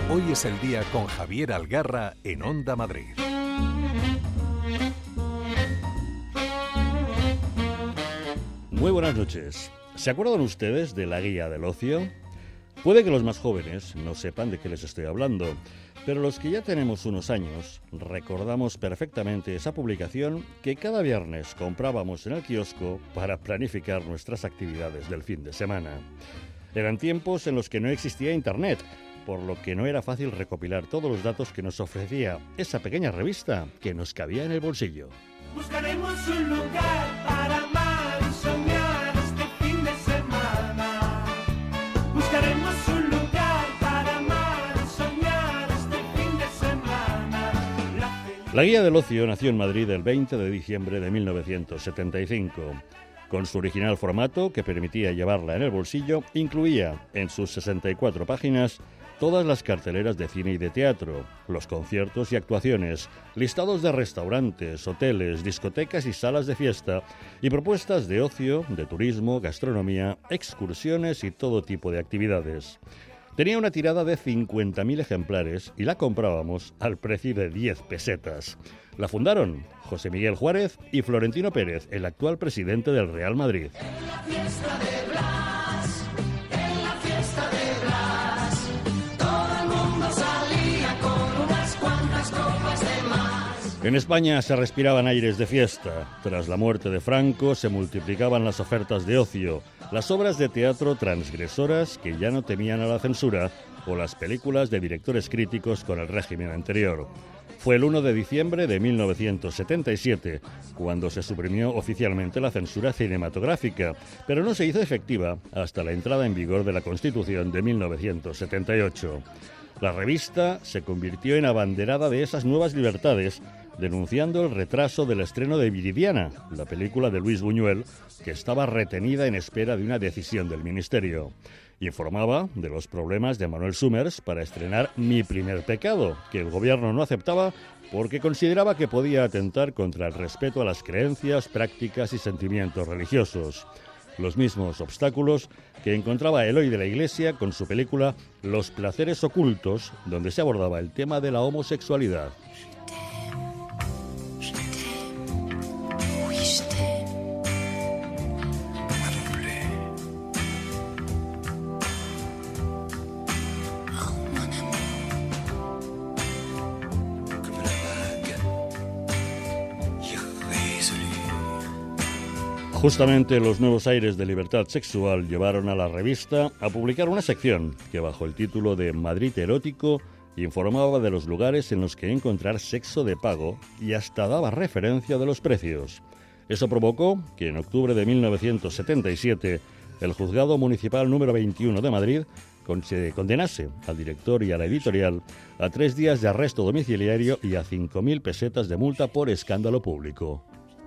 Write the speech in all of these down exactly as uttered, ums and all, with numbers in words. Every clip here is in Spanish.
Hoy es el día con Javier Algarra en Onda Madrid. Muy buenas noches. ¿Se acuerdan ustedes de la Guía del Ocio? Puede que los más jóvenes no sepan de qué les estoy hablando, pero los que ya tenemos unos años recordamos perfectamente esa publicación que cada viernes comprábamos en el kiosco para planificar nuestras actividades del fin de semana. Eran tiempos en los que no existía Internet, por lo que no era fácil recopilar todos los datos que nos ofrecía esa pequeña revista que nos cabía en el bolsillo. Buscaremos un lugar para amar y soñar este fin de semana. Buscaremos un lugar para amar y soñar este fin de semana. La, La Guía del Ocio nació en Madrid el veinte de diciembre de mil novecientos setenta y cinco. Con su original formato, que permitía llevarla en el bolsillo, incluía en sus sesenta y cuatro páginas todas las carteleras de cine y de teatro, los conciertos y actuaciones, listados de restaurantes, hoteles, discotecas y salas de fiesta, y propuestas de ocio, de turismo, gastronomía, excursiones y todo tipo de actividades. Tenía una tirada de cincuenta mil ejemplares y la comprábamos al precio de diez pesetas. La fundaron José Miguel Juárez y Florentino Pérez, el actual presidente del Real Madrid. En la fiesta de Blas, en la fiesta de Blas, todo el mundo salía con unas cuantas copas de más. En España se respiraban aires de fiesta. Tras la muerte de Franco se multiplicaban las ofertas de ocio, las obras de teatro transgresoras que ya no temían a la censura o las películas de directores críticos con el régimen anterior. Fue el uno de diciembre de mil novecientos setenta y siete cuando se suprimió oficialmente la censura cinematográfica, pero no se hizo efectiva hasta la entrada en vigor de la Constitución de mil novecientos setenta y ocho. La revista se convirtió en abanderada de esas nuevas libertades, denunciando el retraso del estreno de Viridiana, la película de Luis Buñuel, que estaba retenida en espera de una decisión del Ministerio. Informaba de los problemas de Manuel Summers para estrenar Mi primer pecado, que el gobierno no aceptaba porque consideraba que podía atentar contra el respeto a las creencias, prácticas y sentimientos religiosos. Los mismos obstáculos que encontraba Eloy de la Iglesia con su película Los placeres ocultos, donde se abordaba el tema de la homosexualidad. Justamente los nuevos aires de libertad sexual llevaron a la revista a publicar una sección que, bajo el título de Madrid Erótico, informaba de los lugares en los que encontrar sexo de pago y hasta daba referencia de los precios. Eso provocó que en octubre de mil novecientos setenta y siete el Juzgado Municipal número veintiuno de Madrid condenase al director y a la editorial a tres días de arresto domiciliario y a cinco mil pesetas de multa por escándalo público.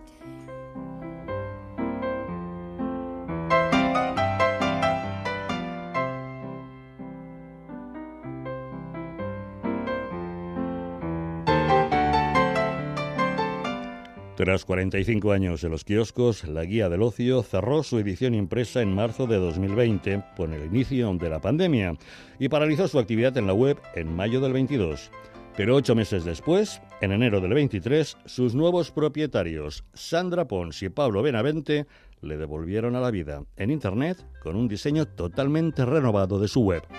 Tras cuarenta y cinco años en los kioscos, la Guía del Ocio cerró su edición impresa en marzo de dos mil veinte, con el inicio de la pandemia, y paralizó su actividad en la web en mayo del veintidós. Pero ocho meses después, en enero del veintitrés, sus nuevos propietarios, Sandra Pons y Pablo Benavente, le devolvieron a la vida en Internet con un diseño totalmente renovado de su web.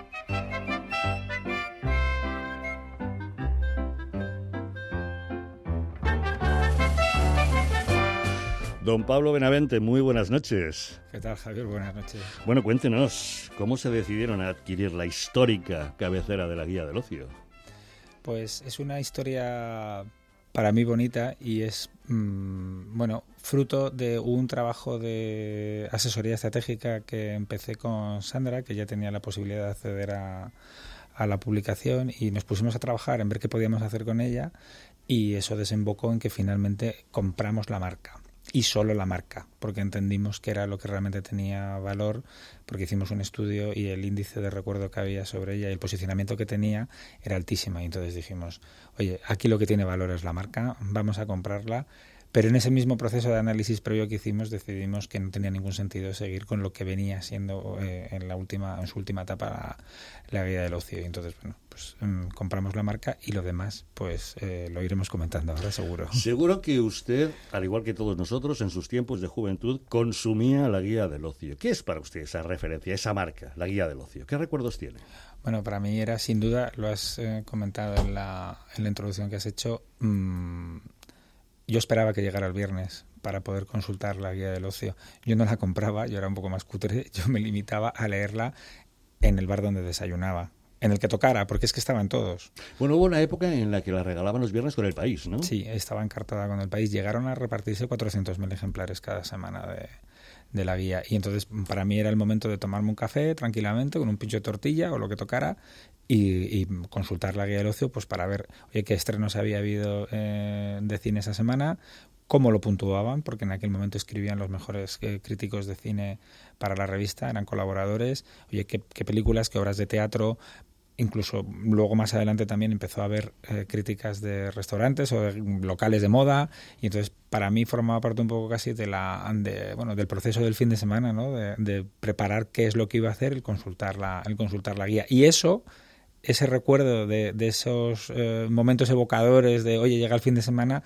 Don Pablo Benavente, muy buenas noches. ¿Qué tal, Javier? Buenas noches. Bueno, cuéntenos, ¿cómo se decidieron a adquirir la histórica cabecera de la Guía del Ocio? Pues es una historia para mí bonita y es, mmm, bueno, fruto de un trabajo de asesoría estratégica que empecé con Sandra, que ya tenía la posibilidad de acceder a, a la publicación, y nos pusimos a trabajar en ver qué podíamos hacer con ella, y eso desembocó en que finalmente compramos la marca. Y solo la marca, porque entendimos que era lo que realmente tenía valor, porque hicimos un estudio y el índice de recuerdo que había sobre ella y el posicionamiento que tenía era altísima. Y entonces dijimos, oye, aquí lo que tiene valor es la marca, vamos a comprarla, pero en ese mismo proceso de análisis previo que hicimos decidimos que no tenía ningún sentido seguir con lo que venía siendo eh, en la última en su última etapa la, la guía del ocio. Y entonces, bueno, pues um, compramos la marca y lo demás pues eh, lo iremos comentando ahora seguro. Seguro que usted, al igual que todos nosotros, en sus tiempos de juventud, consumía la guía del ocio. ¿Qué es para usted esa referencia, esa marca, la guía del ocio? ¿Qué recuerdos tiene? Bueno, para mí era sin duda, lo has eh, comentado en la, en la introducción que has hecho, mmm, yo esperaba que llegara el viernes para poder consultar la guía del ocio. Yo no la compraba, yo era un poco más cutre, yo me limitaba a leerla en el bar donde desayunaba, en el que tocara, porque es que estaban todos. Bueno, hubo una época en la que la regalaban los viernes con El País, ¿no? Sí, estaba encartada con El País. Llegaron a repartirse cuatrocientos mil ejemplares cada semana de, de la guía. Y entonces para mí era el momento de tomarme un café tranquilamente con un pincho de tortilla o lo que tocara y, y consultar la guía del ocio pues para ver oye, qué estrenos había habido eh, de cine esa semana, cómo lo puntuaban, porque en aquel momento escribían los mejores eh, críticos de cine para la revista, eran colaboradores, oye, qué, qué películas, qué obras de teatro. Incluso luego más adelante también empezó a haber eh, críticas de restaurantes o de locales de moda y entonces para mí formaba parte un poco casi de la de, bueno del proceso del fin de semana, ¿no? de, de preparar qué es lo que iba a hacer, el consultar la, el consultar la guía. Y eso, ese recuerdo de, de esos eh, momentos evocadores de oye, llega el fin de semana,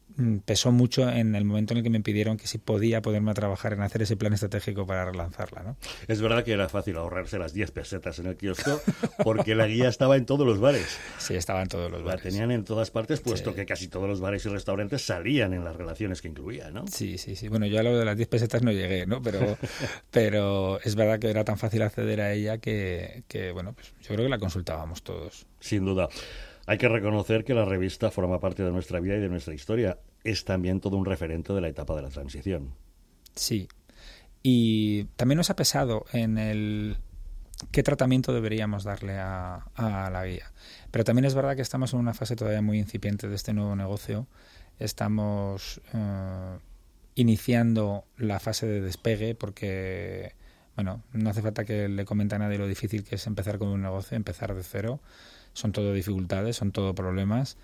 pesó mucho en el momento en el que me pidieron que si podía ponerme a trabajar en hacer ese plan estratégico para relanzarla, ¿no? Es verdad que era fácil ahorrarse las diez pesetas en el kiosco porque la guía estaba en todos los bares. Sí, estaba en todos los bares. La tenían en todas partes, puesto sí. que casi todos los bares y restaurantes salían en las relaciones que incluía, ¿no? Sí, sí, sí. Bueno, yo a lo de las diez pesetas no llegué, ¿no? Pero, pero es verdad que era tan fácil acceder a ella que, que, bueno, pues yo creo que la consultábamos todos. Sin duda. Hay que reconocer que la revista forma parte de nuestra vida y de nuestra historia. Es también todo un referente de la etapa de la transición. Sí. Y también nos ha pesado en el qué tratamiento deberíamos darle a, a la guía. Pero también es verdad que estamos en una fase todavía muy incipiente de este nuevo negocio. Estamos eh, iniciando la fase de despegue porque, bueno, no hace falta que le comente a nadie lo difícil que es empezar con un negocio, empezar de cero. Son todo dificultades, son todo problemas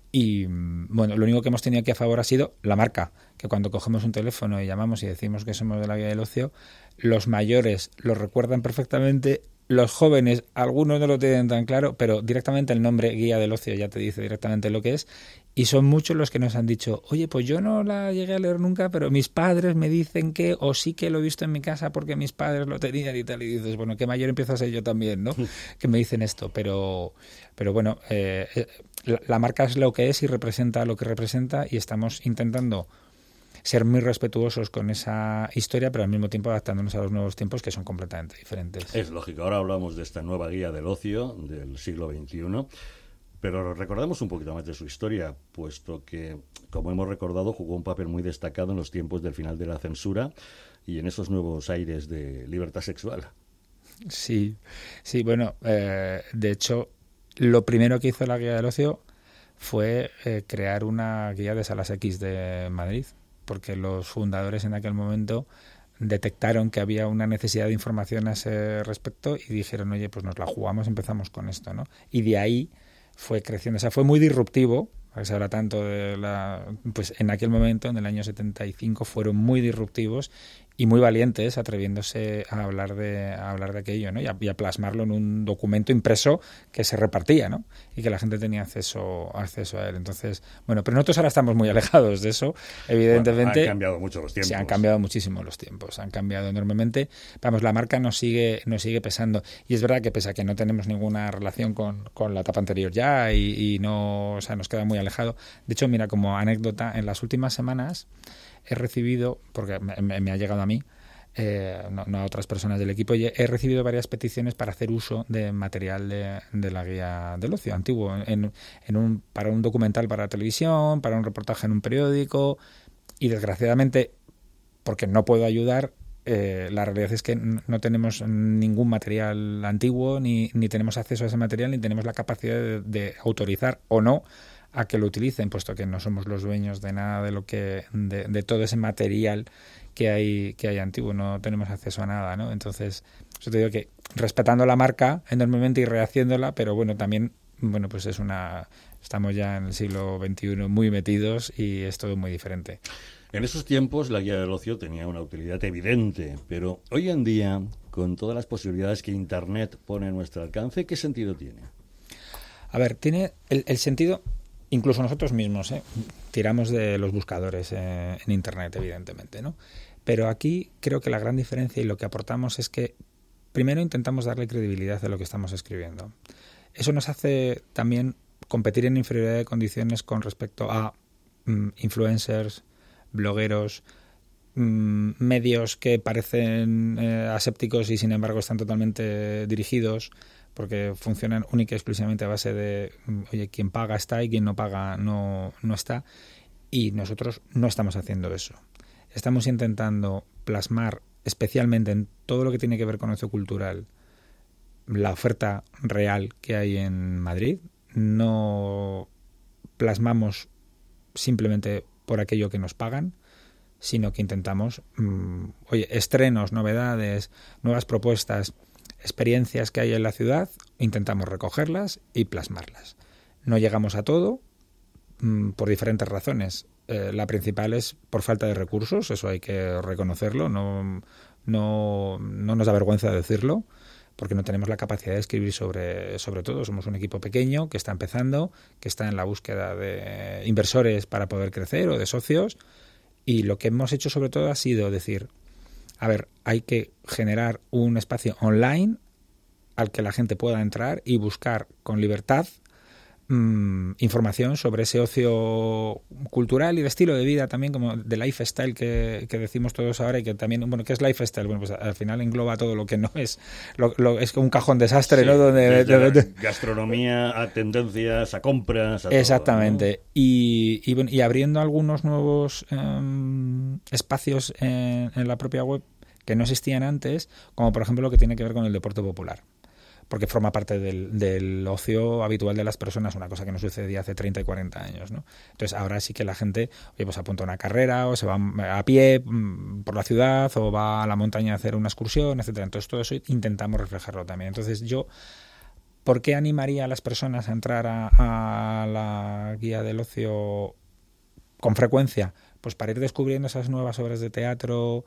y bueno, lo único que hemos tenido aquí a favor ha sido la marca, que cuando cogemos un teléfono y llamamos y decimos que somos de la guía del ocio, los mayores lo recuerdan perfectamente, los jóvenes, algunos no lo tienen tan claro, pero directamente el nombre guía del ocio ya te dice directamente lo que es y son muchos los que nos han dicho, oye, pues yo no la llegué a leer nunca, pero mis padres me dicen que, o sí que lo he visto en mi casa porque mis padres lo tenían y tal, y dices, bueno, qué mayor empiezo a ser yo también, ¿no? Que me dicen esto, pero, pero bueno, eh, la, la marca es lo que es y representa lo que representa y estamos intentando ser muy respetuosos con esa historia, pero al mismo tiempo adaptándonos a los nuevos tiempos que son completamente diferentes. Es lógico, ahora hablamos de esta nueva guía del ocio del siglo veintiuno, pero recordamos un poquito más de su historia, puesto que, como hemos recordado, jugó un papel muy destacado en los tiempos del final de la censura y en esos nuevos aires de libertad sexual. Sí, sí, bueno, eh, de hecho, lo primero que hizo la guía del ocio fue eh, crear una guía de salas X de Madrid, porque los fundadores en aquel momento detectaron que había una necesidad de información a ese respecto y dijeron, oye, pues nos la jugamos, empezamos con esto, ¿no? Y de ahí fue creciendo, o sea, fue muy disruptivo, a que se habla tanto de la... Pues en aquel momento, en el año setenta y cinco, fueron muy disruptivos y muy valientes, atreviéndose a hablar de a hablar de aquello, ¿no? Y a, y a plasmarlo en un documento impreso que se repartía, ¿no? Y que la gente tenía acceso acceso a él. Entonces, bueno, pero nosotros ahora estamos muy alejados de eso, evidentemente. Bueno, han cambiado mucho los tiempos. Sí, han cambiado muchísimo los tiempos, han cambiado enormemente. Vamos, la marca nos sigue nos sigue pesando. Y es verdad que pese a que no tenemos ninguna relación con, con la etapa anterior ya y, y no, o sea, nos queda muy alejado. De hecho, mira, como anécdota, en las últimas semanas he recibido, porque me, me ha llegado a mí, eh, no, no a otras personas del equipo, he recibido varias peticiones para hacer uso de material de, de la guía del ocio antiguo, en, en un, para un documental para televisión, para un reportaje en un periódico, y desgraciadamente, porque no puedo ayudar, eh, la realidad es que no tenemos ningún material antiguo, ni, ni tenemos acceso a ese material, ni tenemos la capacidad de, de autorizar o no a que lo utilicen, puesto que no somos los dueños de nada de lo que de, de todo ese material que hay que hay antiguo, no tenemos acceso a nada, ¿no? Entonces, yo te digo que respetando la marca enormemente y rehaciéndola, pero bueno, también bueno, pues es una Estamos ya en el siglo veintiuno muy metidos y es todo muy diferente. En esos tiempos la guía del ocio tenía una utilidad evidente, pero hoy en día, con todas las posibilidades que Internet pone a nuestro alcance, ¿qué sentido tiene? A ver, tiene el, el sentido, incluso nosotros mismos, ¿eh? tiramos de los buscadores eh, en Internet, evidentemente, ¿no? Pero aquí creo que la gran diferencia y lo que aportamos es que primero intentamos darle credibilidad a lo que estamos escribiendo. Eso nos hace también competir en inferioridad de condiciones con respecto a mm, influencers, blogueros, mmm, medios que parecen eh, asépticos y sin embargo están totalmente dirigidos porque funcionan única y exclusivamente a base de oye, quien paga está y quien no paga no, no está, y nosotros no estamos haciendo eso. Estamos intentando plasmar especialmente en todo lo que tiene que ver con ocio cultural la oferta real que hay en Madrid. No plasmamos simplemente por aquello que nos pagan, sino que intentamos, mmm, oye, estrenos, novedades, nuevas propuestas, experiencias que hay en la ciudad, intentamos recogerlas y plasmarlas. No llegamos a todo mmm, por diferentes razones. Eh, la principal es por falta de recursos, eso hay que reconocerlo, no, no, no nos da vergüenza decirlo, porque no tenemos la capacidad de escribir sobre, sobre todo. Somos un equipo pequeño que está empezando, que está en la búsqueda de inversores para poder crecer o de socios, y lo que hemos hecho sobre todo ha sido decir, a ver, hay que generar un espacio online al que la gente pueda entrar y buscar con libertad mmm, información sobre ese ocio cultural y de estilo de vida también, como de lifestyle que, que decimos todos ahora, y que también, bueno, ¿qué es lifestyle? Bueno, pues al final engloba todo lo que no es, lo, lo, es un cajón desastre, sí, ¿no? Donde, desde de, de, gastronomía a tendencias, a compras, a exactamente, todo, ¿no? y, y, bueno, y abriendo algunos nuevos um, espacios en, en la propia web que no existían antes, como por ejemplo lo que tiene que ver con el deporte popular, porque forma parte del, del ocio habitual de las personas, una cosa que no sucedía hace treinta y cuarenta años, ¿no? Entonces ahora sí que la gente, oye, pues apunta a una carrera, o se va a pie por la ciudad, o va a la montaña a hacer una excursión, etcétera. Entonces todo eso intentamos reflejarlo también. Entonces yo, ¿por qué animaría a las personas a entrar a, a la guía del ocio con frecuencia? Pues para ir descubriendo esas nuevas obras de teatro,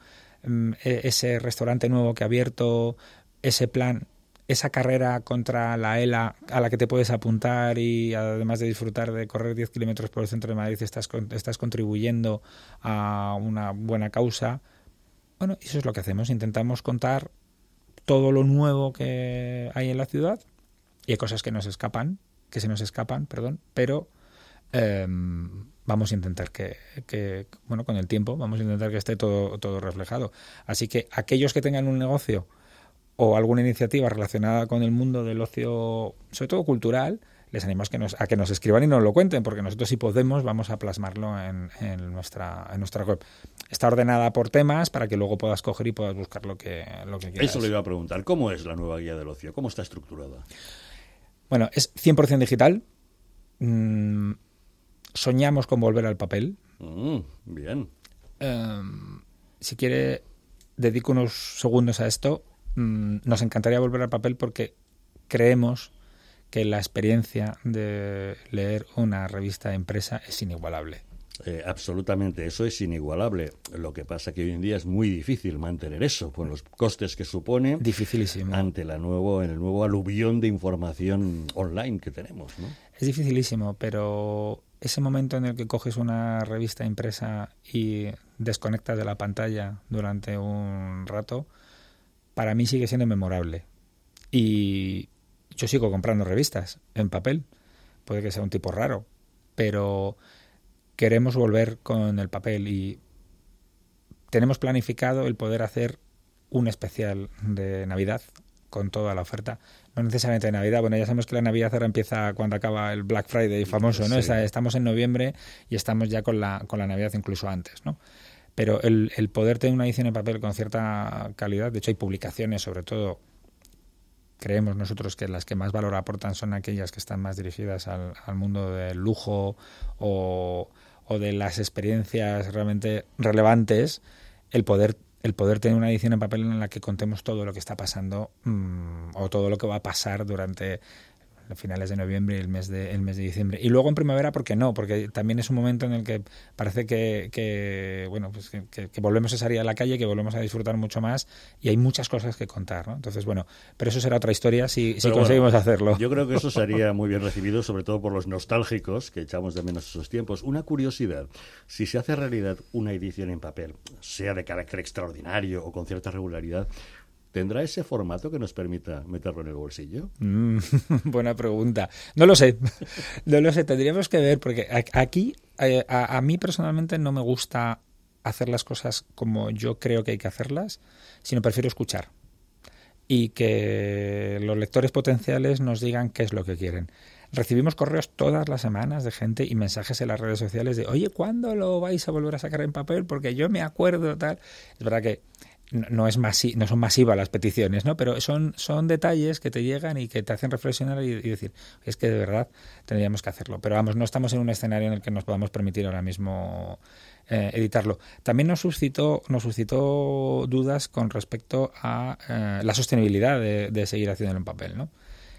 ese restaurante nuevo que ha abierto, ese plan, esa carrera contra la ELA a la que te puedes apuntar, y además de disfrutar de correr diez kilómetros por el centro de Madrid estás, estás contribuyendo a una buena causa. Bueno, eso es lo que hacemos. Intentamos contar todo lo nuevo que hay en la ciudad, y hay cosas que nos escapan, que se nos escapan, perdón, pero eh, vamos a intentar que, que, bueno, con el tiempo vamos a intentar que esté todo, todo reflejado. Así que aquellos que tengan un negocio o alguna iniciativa relacionada con el mundo del ocio, sobre todo cultural, les animamos que nos, a que nos escriban y nos lo cuenten, porque nosotros, si podemos, vamos a plasmarlo en, en, nuestra, en nuestra web. Está ordenada por temas para que luego puedas coger y puedas buscar lo que, lo que quieras. Eso le iba a preguntar. ¿Cómo es la nueva guía del ocio? ¿Cómo está estructurada? Bueno, es cien por ciento digital. Mm, soñamos con volver al papel. Mm, bien. Um, si quiere, dedico unos segundos a esto. Mm, nos encantaría volver al papel porque creemos que la experiencia de leer una revista impresa es inigualable. Eh, absolutamente, eso es inigualable. Lo que pasa que hoy en día es muy difícil mantener eso, con los costes que supone. Dificilísimo. Ante la nuevo, en el nuevo aluvión de información online que tenemos, ¿no? Es dificilísimo, pero ese momento en el que coges una revista impresa y desconectas de la pantalla durante un rato, para mí sigue siendo memorable. Y yo sigo comprando revistas en papel. Puede que sea un tipo raro, pero queremos volver con el papel, y tenemos planificado el poder hacer un especial de Navidad con toda la oferta. No necesariamente de Navidad, bueno, ya sabemos que la Navidad ahora empieza cuando acaba el Black Friday famoso, ¿no? Sí. Estamos en noviembre y estamos ya con la, con la Navidad incluso antes, ¿no? Pero el, el poder tener una edición en papel con cierta calidad, de hecho hay publicaciones, sobre todo, creemos nosotros que las que más valor aportan son aquellas que están más dirigidas al, al mundo del lujo o, o de las experiencias realmente relevantes. El poder, el poder tener una edición en papel en la que contemos todo lo que está pasando mmm, o todo lo que va a pasar durante a finales de noviembre y el mes de, el mes de diciembre. Y luego en primavera, ¿por qué no? Porque también es un momento en el que parece que, que bueno, pues que, que, que volvemos a salir a la calle, que volvemos a disfrutar mucho más y hay muchas cosas que contar, ¿no? Entonces, bueno, pero eso será otra historia si, si conseguimos bueno, hacerlo. Yo creo que eso sería muy bien recibido, sobre todo por los nostálgicos que echamos de menos esos tiempos. Una curiosidad, si se hace realidad una edición en papel, sea de carácter extraordinario o con cierta regularidad, ¿tendrá ese formato que nos permita meterlo en el bolsillo? Mm, buena pregunta. No lo sé. No lo sé. Tendríamos que ver, porque aquí eh, a, a mí personalmente no me gusta hacer las cosas como yo creo que hay que hacerlas, sino prefiero escuchar. Y que los lectores potenciales nos digan qué es lo que quieren. Recibimos correos todas las semanas de gente y mensajes en las redes sociales de oye, ¿cuándo lo vais a volver a sacar en papel? Porque yo me acuerdo, tal. Es verdad que no es masi no son masivas las peticiones, ¿no? Pero son, son detalles que te llegan y que te hacen reflexionar y, y decir, es que de verdad tendríamos que hacerlo. Pero vamos, no estamos en un escenario en el que nos podamos permitir ahora mismo eh, editarlo. También nos suscitó, nos suscitó dudas con respecto a eh, la sostenibilidad de, de seguir haciéndolo en papel, ¿no?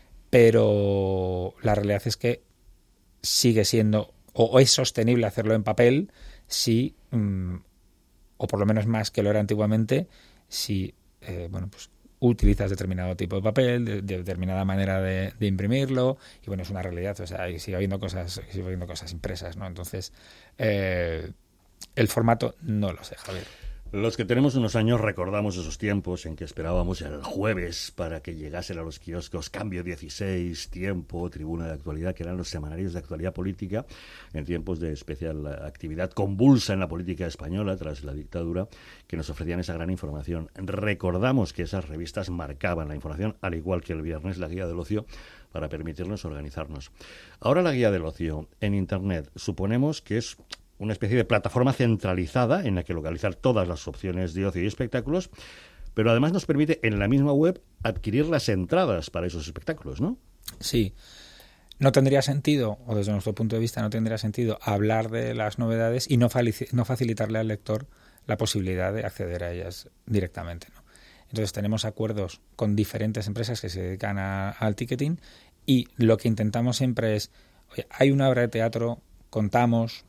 Pero la realidad es que sigue siendo, o, o es sostenible hacerlo en papel si... Mmm, o por lo menos más que lo era antiguamente, si eh, bueno, pues utilizas determinado tipo de papel, de, de determinada manera de, de imprimirlo, y bueno, es una realidad, o sea, sigue habiendo cosas, sigue habiendo cosas impresas, ¿no? Entonces, eh, el formato no lo sé, Javier. Los que tenemos unos años recordamos esos tiempos en que esperábamos el jueves para que llegasen a los kioscos Cambio dieciséis, Tiempo, Tribuna de Actualidad, que eran los semanarios de actualidad política en tiempos de especial actividad convulsa en la política española tras la dictadura, que nos ofrecían esa gran información. Recordamos que esas revistas marcaban la información, al igual que el viernes la Guía del Ocio, para permitirnos organizarnos. Ahora la Guía del Ocio en Internet suponemos que es una especie de plataforma centralizada en la que localizar todas las opciones de ocio y espectáculos, pero además nos permite en la misma web adquirir las entradas para esos espectáculos, ¿no? Sí. No tendría sentido, o desde nuestro punto de vista no tendría sentido, hablar de las novedades y no, no facilitarle al lector la posibilidad de acceder a ellas directamente, ¿no? Entonces tenemos acuerdos con diferentes empresas que se dedican a, al ticketing y lo que intentamos siempre es, oye, hay una obra de teatro, contamos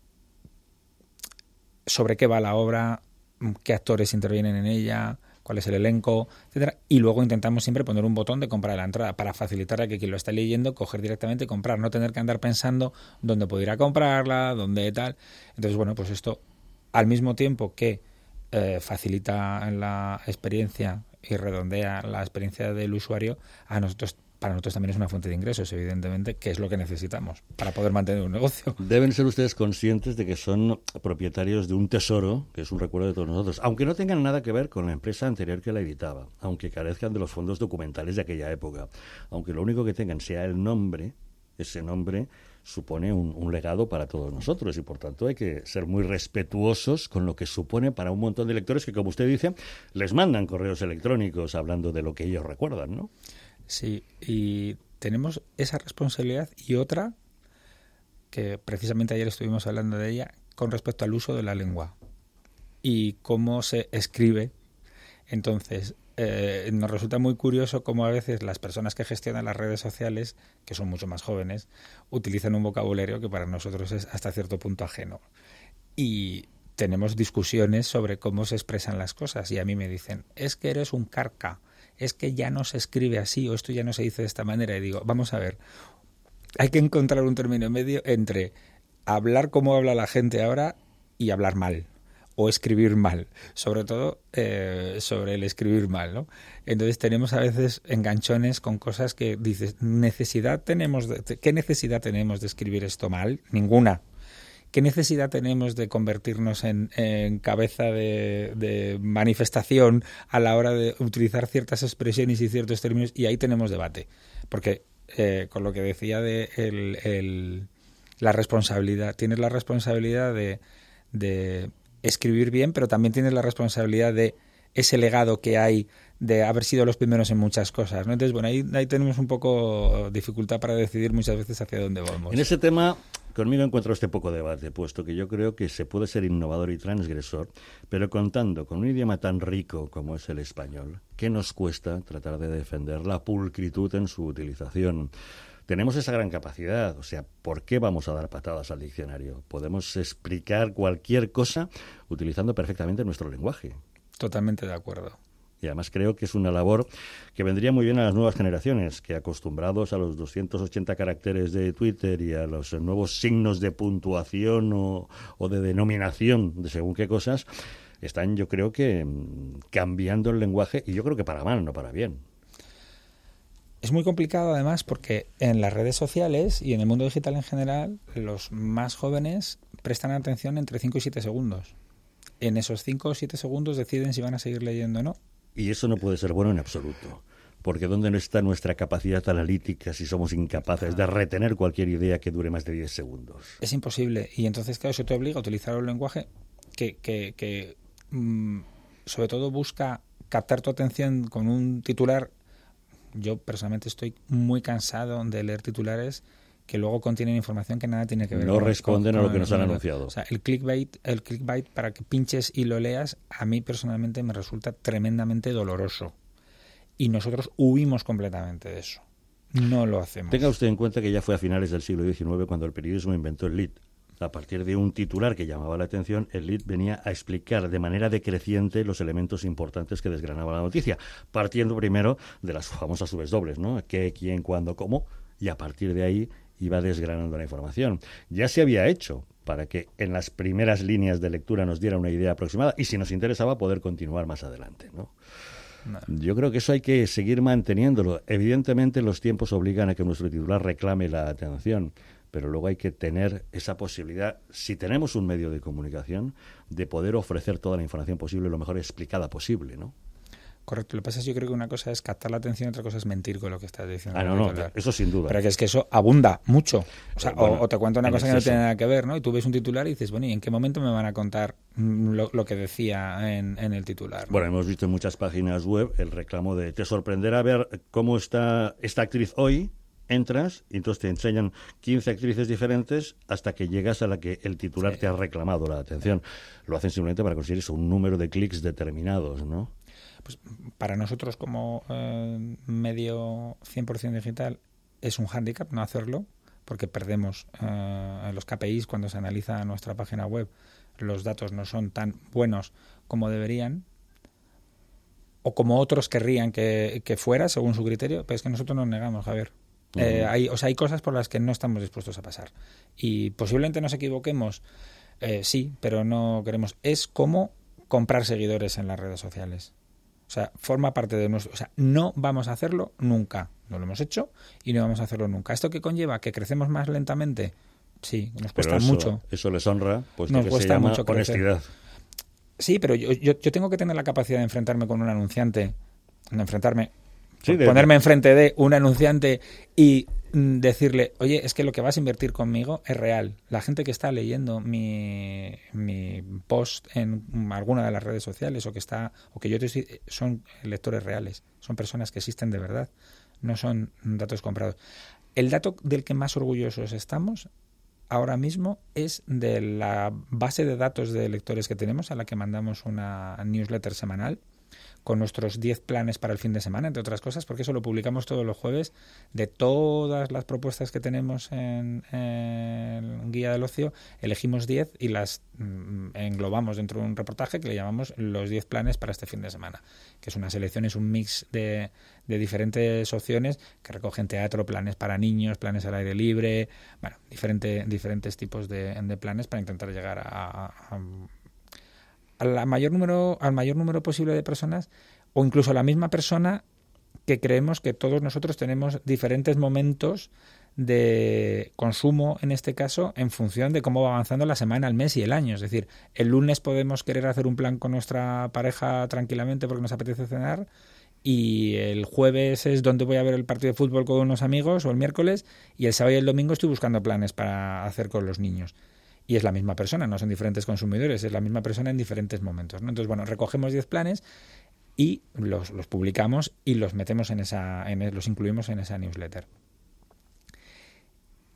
sobre qué va la obra, qué actores intervienen en ella, cuál es el elenco, etcétera. Y luego intentamos siempre poner un botón de comprar la entrada para facilitar a que quien lo está leyendo coger directamente y comprar, no tener que andar pensando dónde puedo ir a comprarla, dónde tal. Entonces, bueno, pues esto al mismo tiempo que eh, facilita la experiencia y redondea la experiencia del usuario, a nosotros para nosotros también es una fuente de ingresos, evidentemente, que es lo que necesitamos para poder mantener un negocio. Deben ser ustedes conscientes de que son propietarios de un tesoro, que es un recuerdo de todos nosotros, aunque no tengan nada que ver con la empresa anterior que la editaba, aunque carezcan de los fondos documentales de aquella época, aunque lo único que tengan sea el nombre, ese nombre supone un, un legado para todos nosotros y por tanto hay que ser muy respetuosos con lo que supone para un montón de lectores que, como usted dice, les mandan correos electrónicos hablando de lo que ellos recuerdan, ¿no? Sí, y tenemos esa responsabilidad y otra, que precisamente ayer estuvimos hablando de ella, con respecto al uso de la lengua y cómo se escribe. Entonces, eh, nos resulta muy curioso cómo a veces las personas que gestionan las redes sociales, que son mucho más jóvenes, utilizan un vocabulario que para nosotros es hasta cierto punto ajeno. Y tenemos discusiones sobre cómo se expresan las cosas y a mí me dicen, es que eres un carca, es que ya no se escribe así o esto ya no se dice de esta manera. Y digo, vamos a ver, hay que encontrar un término medio entre hablar como habla la gente ahora y hablar mal o escribir mal, sobre todo eh, sobre el escribir mal, ¿no? Entonces tenemos a veces enganchones con cosas que dices, necesidad tenemos de, ¿qué necesidad tenemos de escribir esto mal? Ninguna. ¿Qué necesidad tenemos de convertirnos en, en cabeza de, de manifestación a la hora de utilizar ciertas expresiones y ciertos términos? Y ahí tenemos debate, porque eh, con lo que decía de el, el, la responsabilidad, tienes la responsabilidad de, de escribir bien, pero también tienes la responsabilidad de ese legado que hay de haber sido los primeros en muchas cosas, ¿no? Entonces, bueno, ahí, ahí tenemos un poco dificultad para decidir muchas veces hacia dónde vamos. En ese tema, conmigo encuentro este poco debate, puesto que yo creo que se puede ser innovador y transgresor, pero contando con un idioma tan rico como es el español, ¿qué nos cuesta tratar de defender la pulcritud en su utilización? Tenemos esa gran capacidad, o sea, ¿por qué vamos a dar patadas al diccionario? Podemos explicar cualquier cosa utilizando perfectamente nuestro lenguaje. Totalmente de acuerdo. Y además creo que es una labor que vendría muy bien a las nuevas generaciones, que acostumbrados a los doscientos ochenta caracteres de Twitter y a los nuevos signos de puntuación o, o de denominación de según qué cosas, están, yo creo que, cambiando el lenguaje, y yo creo que para mal, no para bien. Es muy complicado además porque en las redes sociales y en el mundo digital en general, los más jóvenes prestan atención entre cinco y siete segundos. En esos cinco o siete segundos deciden si van a seguir leyendo o no. Y eso no puede ser bueno en absoluto, porque ¿dónde no está nuestra capacidad analítica si somos incapaces de retener cualquier idea que dure más de diez segundos? Es imposible, y entonces, claro, eso te obliga a utilizar un lenguaje que, que, que mmm, sobre todo busca captar tu atención con un titular. Yo personalmente estoy muy cansado de leer titulares que luego contienen información que nada tiene que ver. No con, responden con, a lo que nos han con, anunciado. O sea, el clickbait, el clickbait para que pinches y lo leas, a mí personalmente me resulta tremendamente doloroso. Y nosotros huimos completamente de eso. No lo hacemos. Tenga usted en cuenta que ya fue a finales del siglo diecinueve cuando el periodismo inventó el lead. A partir de un titular que llamaba la atención, el lead venía a explicar de manera decreciente los elementos importantes que desgranaba la noticia, partiendo primero de las famosas subes dobles, ¿no? ¿Qué, quién, cuándo, cómo? Y a partir de ahí iba desgranando la información. Ya se había hecho para que en las primeras líneas de lectura nos diera una idea aproximada y si nos interesaba poder continuar más adelante, ¿no? No. Yo creo que eso hay que seguir manteniéndolo. Evidentemente los tiempos obligan a que nuestro titular reclame la atención, pero luego hay que tener esa posibilidad, si tenemos un medio de comunicación, de poder ofrecer toda la información posible lo mejor explicada posible, ¿no? Correcto. Lo que pasa es que yo creo que una cosa es captar la atención y otra cosa es mentir con lo que estás diciendo. Ah, no, no, eso sin duda. Pero que es que eso abunda mucho. O sea, bueno, o, o te cuento una cosa que no tiene nada que ver, ¿no? Y tú ves un titular y dices, bueno, ¿y en qué momento me van a contar lo, lo que decía en, en el titular, ¿no? Bueno, hemos visto en muchas páginas web el reclamo de te sorprenderá ver cómo está esta actriz hoy. Entras y entonces te enseñan quince actrices diferentes hasta que llegas a la que el titular sí. te ha reclamado la atención. Lo hacen simplemente para conseguir eso, un número de clics determinados, ¿no? Pues para nosotros como eh, medio cien por ciento digital es un hándicap no hacerlo, porque perdemos eh, los K P Is cuando se analiza nuestra página web. Los datos no son tan buenos como deberían o como otros querrían que, que fuera, según su criterio, pero es que nosotros nos negamos, Javier. Uh-huh. Eh, hay, o sea, hay cosas por las que no estamos dispuestos a pasar. Y posiblemente nos equivoquemos, eh, sí, pero no queremos. Es como comprar seguidores en las redes sociales. O sea, forma parte de nuestro... O sea, no vamos a hacerlo nunca. No lo hemos hecho y no vamos a hacerlo nunca. ¿Esto qué conlleva? ¿Que crecemos más lentamente? Sí, nos cuesta pero eso, mucho. Eso les honra, pues nos que cuesta se llama mucho honestidad. Sí, pero yo, yo, yo tengo que tener la capacidad de enfrentarme con un anunciante, de enfrentarme... Sí, de, ponerme enfrente de un anunciante y mm, decirle, oye, es que lo que vas a invertir conmigo es real. La gente que está leyendo mi, mi post en alguna de las redes sociales o que está o que yo te, son lectores reales, son personas que existen de verdad, no son datos comprados. El dato del que más orgullosos estamos ahora mismo es de la base de datos de lectores que tenemos, a la que mandamos una newsletter semanal con nuestros diez planes para el fin de semana, entre otras cosas, porque eso lo publicamos todos los jueves, de todas las propuestas que tenemos en, en Guía del Ocio, elegimos diez y las mm, englobamos dentro de un reportaje que le llamamos los diez planes para este fin de semana, que es una selección, es un mix de, de diferentes opciones que recogen teatro, planes para niños, planes al aire libre, bueno, diferente, diferentes tipos de, de planes para intentar llegar a... a al mayor número al mayor número posible de personas o incluso a la misma persona que creemos que todos nosotros tenemos diferentes momentos de consumo, en este caso, en función de cómo va avanzando la semana, el mes y el año. Es decir, el lunes podemos querer hacer un plan con nuestra pareja tranquilamente porque nos apetece cenar y el jueves es donde voy a ver el partido de fútbol con unos amigos o el miércoles y el sábado y el domingo estoy buscando planes para hacer con los niños. Y es la misma persona, no son diferentes consumidores, es la misma persona en diferentes momentos, ¿no? Entonces, bueno, recogemos diez planes y los, los publicamos y los metemos en esa, en, los incluimos en esa newsletter.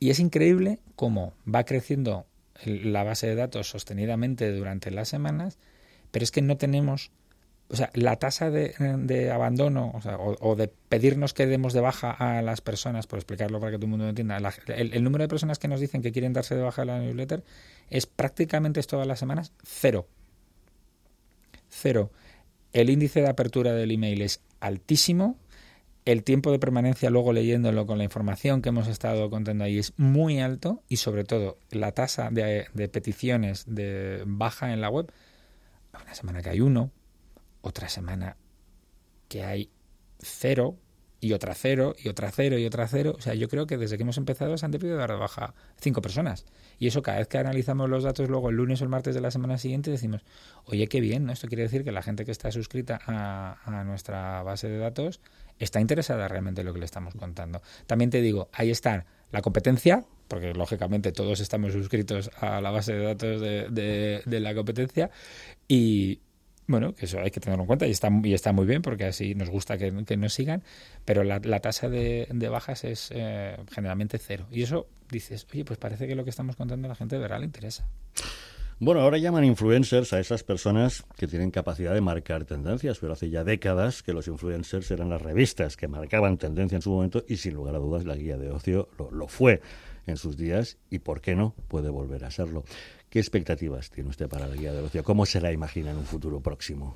Y es increíble cómo va creciendo la base de datos sostenidamente durante las semanas, pero es que no tenemos... O sea, la tasa de, de abandono, o, sea, o, o de pedirnos que demos de baja a las personas, por explicarlo para que todo el mundo lo entienda, la, el, el número de personas que nos dicen que quieren darse de baja en la newsletter es prácticamente todas las semanas cero. Cero. El índice de apertura del email es altísimo. El tiempo de permanencia luego leyéndolo con la información que hemos estado contando ahí es muy alto y sobre todo la tasa de, de peticiones de baja en la web, una semana que hay uno, otra semana que hay cero y otra cero y otra cero y otra cero. O sea, yo creo que desde que hemos empezado se han debido dar de baja cinco personas. Y eso cada vez que analizamos los datos luego el lunes o el martes de la semana siguiente decimos, oye, qué bien, ¿no? Esto quiere decir que la gente que está suscrita a, a nuestra base de datos está interesada realmente en lo que le estamos contando. También te digo, ahí está la competencia, porque lógicamente todos estamos suscritos a la base de datos de, de, de la competencia y... Bueno, que eso hay que tenerlo en cuenta y está, y está muy bien porque así nos gusta que, que nos sigan, pero la, la tasa de, de bajas es eh, generalmente cero. Y eso dices, oye, pues parece que lo que estamos contando a la gente de verdad le interesa. Bueno, ahora llaman influencers a esas personas que tienen capacidad de marcar tendencias, pero hace ya décadas que los influencers eran las revistas que marcaban tendencia en su momento y sin lugar a dudas la guía de ocio lo, lo fue en sus días y, ¿por qué no?, puede volver a serlo. ¿Qué expectativas tiene usted para la guía del ocio? ¿Cómo se la imagina en un futuro próximo?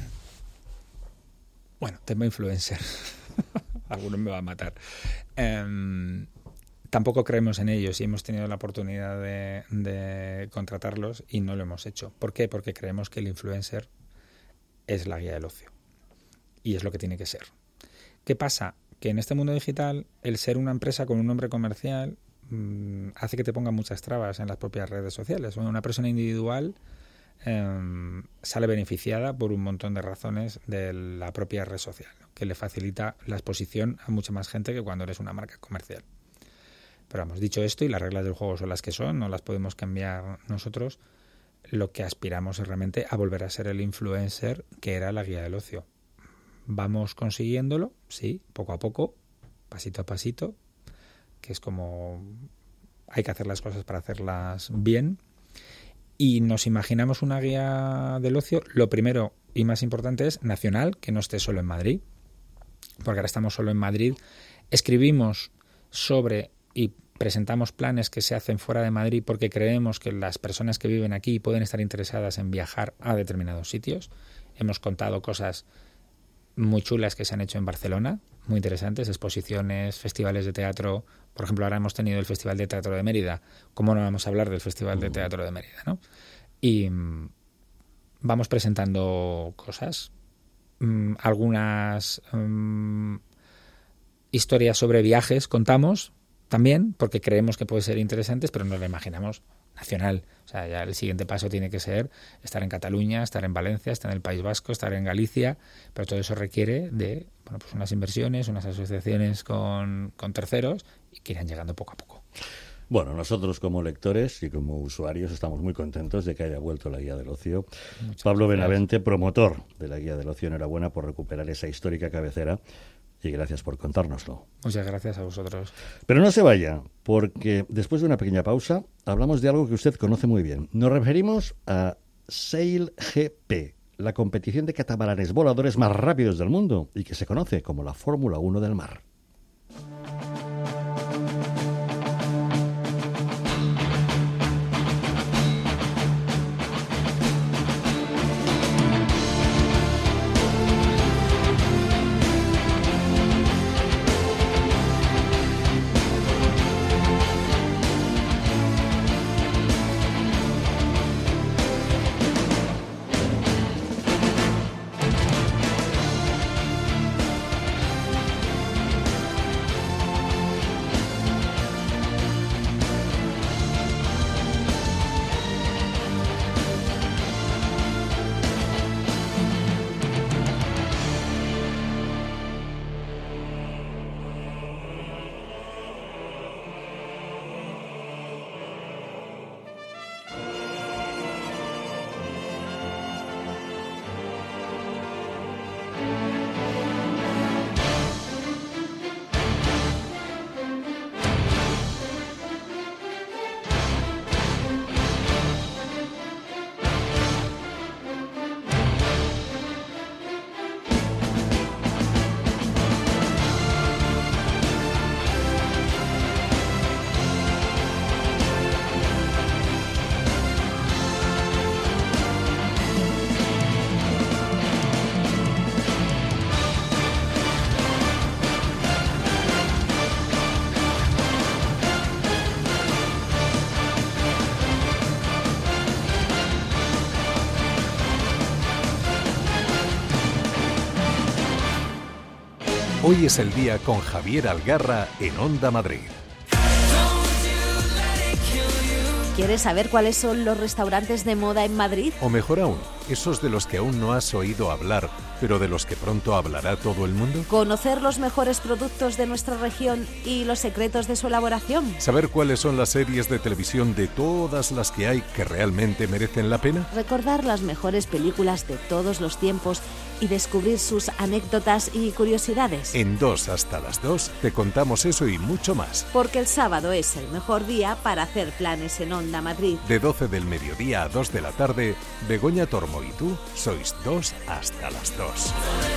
Bueno, tema influencer. Alguno me va a matar. Um, tampoco creemos en ellos y hemos tenido la oportunidad de, de contratarlos y no lo hemos hecho. ¿Por qué? Porque creemos que el influencer es la guía del ocio y es lo que tiene que ser. ¿Qué pasa? Que en este mundo digital el ser una empresa con un nombre comercial hace que te pongan muchas trabas en las propias redes sociales. Una persona individual eh, sale beneficiada por un montón de razones de la propia red social, ¿no?, que le facilita la exposición a mucha más gente que cuando eres una marca comercial. Pero hemos dicho esto y las reglas del juego son las que son, no las podemos cambiar nosotros. Lo que aspiramos es realmente a volver a ser el influencer que era la guía del ocio. Vamos consiguiéndolo, sí, poco a poco, pasito a pasito, que es como hay que hacer las cosas para hacerlas bien. Y nos imaginamos una guía del ocio, lo primero y más importante es nacional, que no esté solo en Madrid, porque ahora estamos solo en Madrid. Escribimos sobre y presentamos planes que se hacen fuera de Madrid porque creemos que las personas que viven aquí pueden estar interesadas en viajar a determinados sitios. Hemos contado cosas muy chulas que se han hecho en Barcelona, muy interesantes, exposiciones, festivales de teatro. Por ejemplo, ahora hemos tenido el Festival de Teatro de Mérida. ¿Cómo no vamos a hablar del Festival de Teatro de Mérida, no? Y mmm, vamos presentando cosas, mmm, algunas mmm, historias sobre viajes contamos también, porque creemos que pueden ser interesantes, pero nos lo imaginamos nacional. O sea, ya el siguiente paso tiene que ser estar en Cataluña, estar en Valencia, estar en el País Vasco, estar en Galicia, pero todo eso requiere de bueno, pues unas inversiones, unas asociaciones con, con terceros y que irán llegando poco a poco. Bueno, nosotros como lectores y como usuarios estamos muy contentos de que haya vuelto la Guía del Ocio. Muchas Pablo gracias. Benavente, promotor de la Guía del Ocio, enhorabuena por recuperar esa histórica cabecera y gracias por contárnoslo. Muchas gracias a vosotros. Pero no se vaya, porque después de una pequeña pausa hablamos de algo que usted conoce muy bien. Nos referimos a SailGP, la competición de catamaranes voladores más rápidos del mundo y que se conoce como la Fórmula uno del mar. Hoy es el día con Javier Algarra en Onda Madrid. ¿Quieres saber cuáles son los restaurantes de moda en Madrid? O mejor aún, esos de los que aún no has oído hablar, pero de los que pronto hablará todo el mundo. ¿Conocer los mejores productos de nuestra región y los secretos de su elaboración? ¿Saber cuáles son las series de televisión de todas las que hay que realmente merecen la pena? Recordar las mejores películas de todos los tiempos y descubrir sus anécdotas y curiosidades. En Dos hasta las dos te contamos eso y mucho más. Porque el sábado es el mejor día para hacer planes en Onda Madrid. De doce del mediodía a dos de la tarde, Begoña Tormo y tú sois Dos hasta las dos.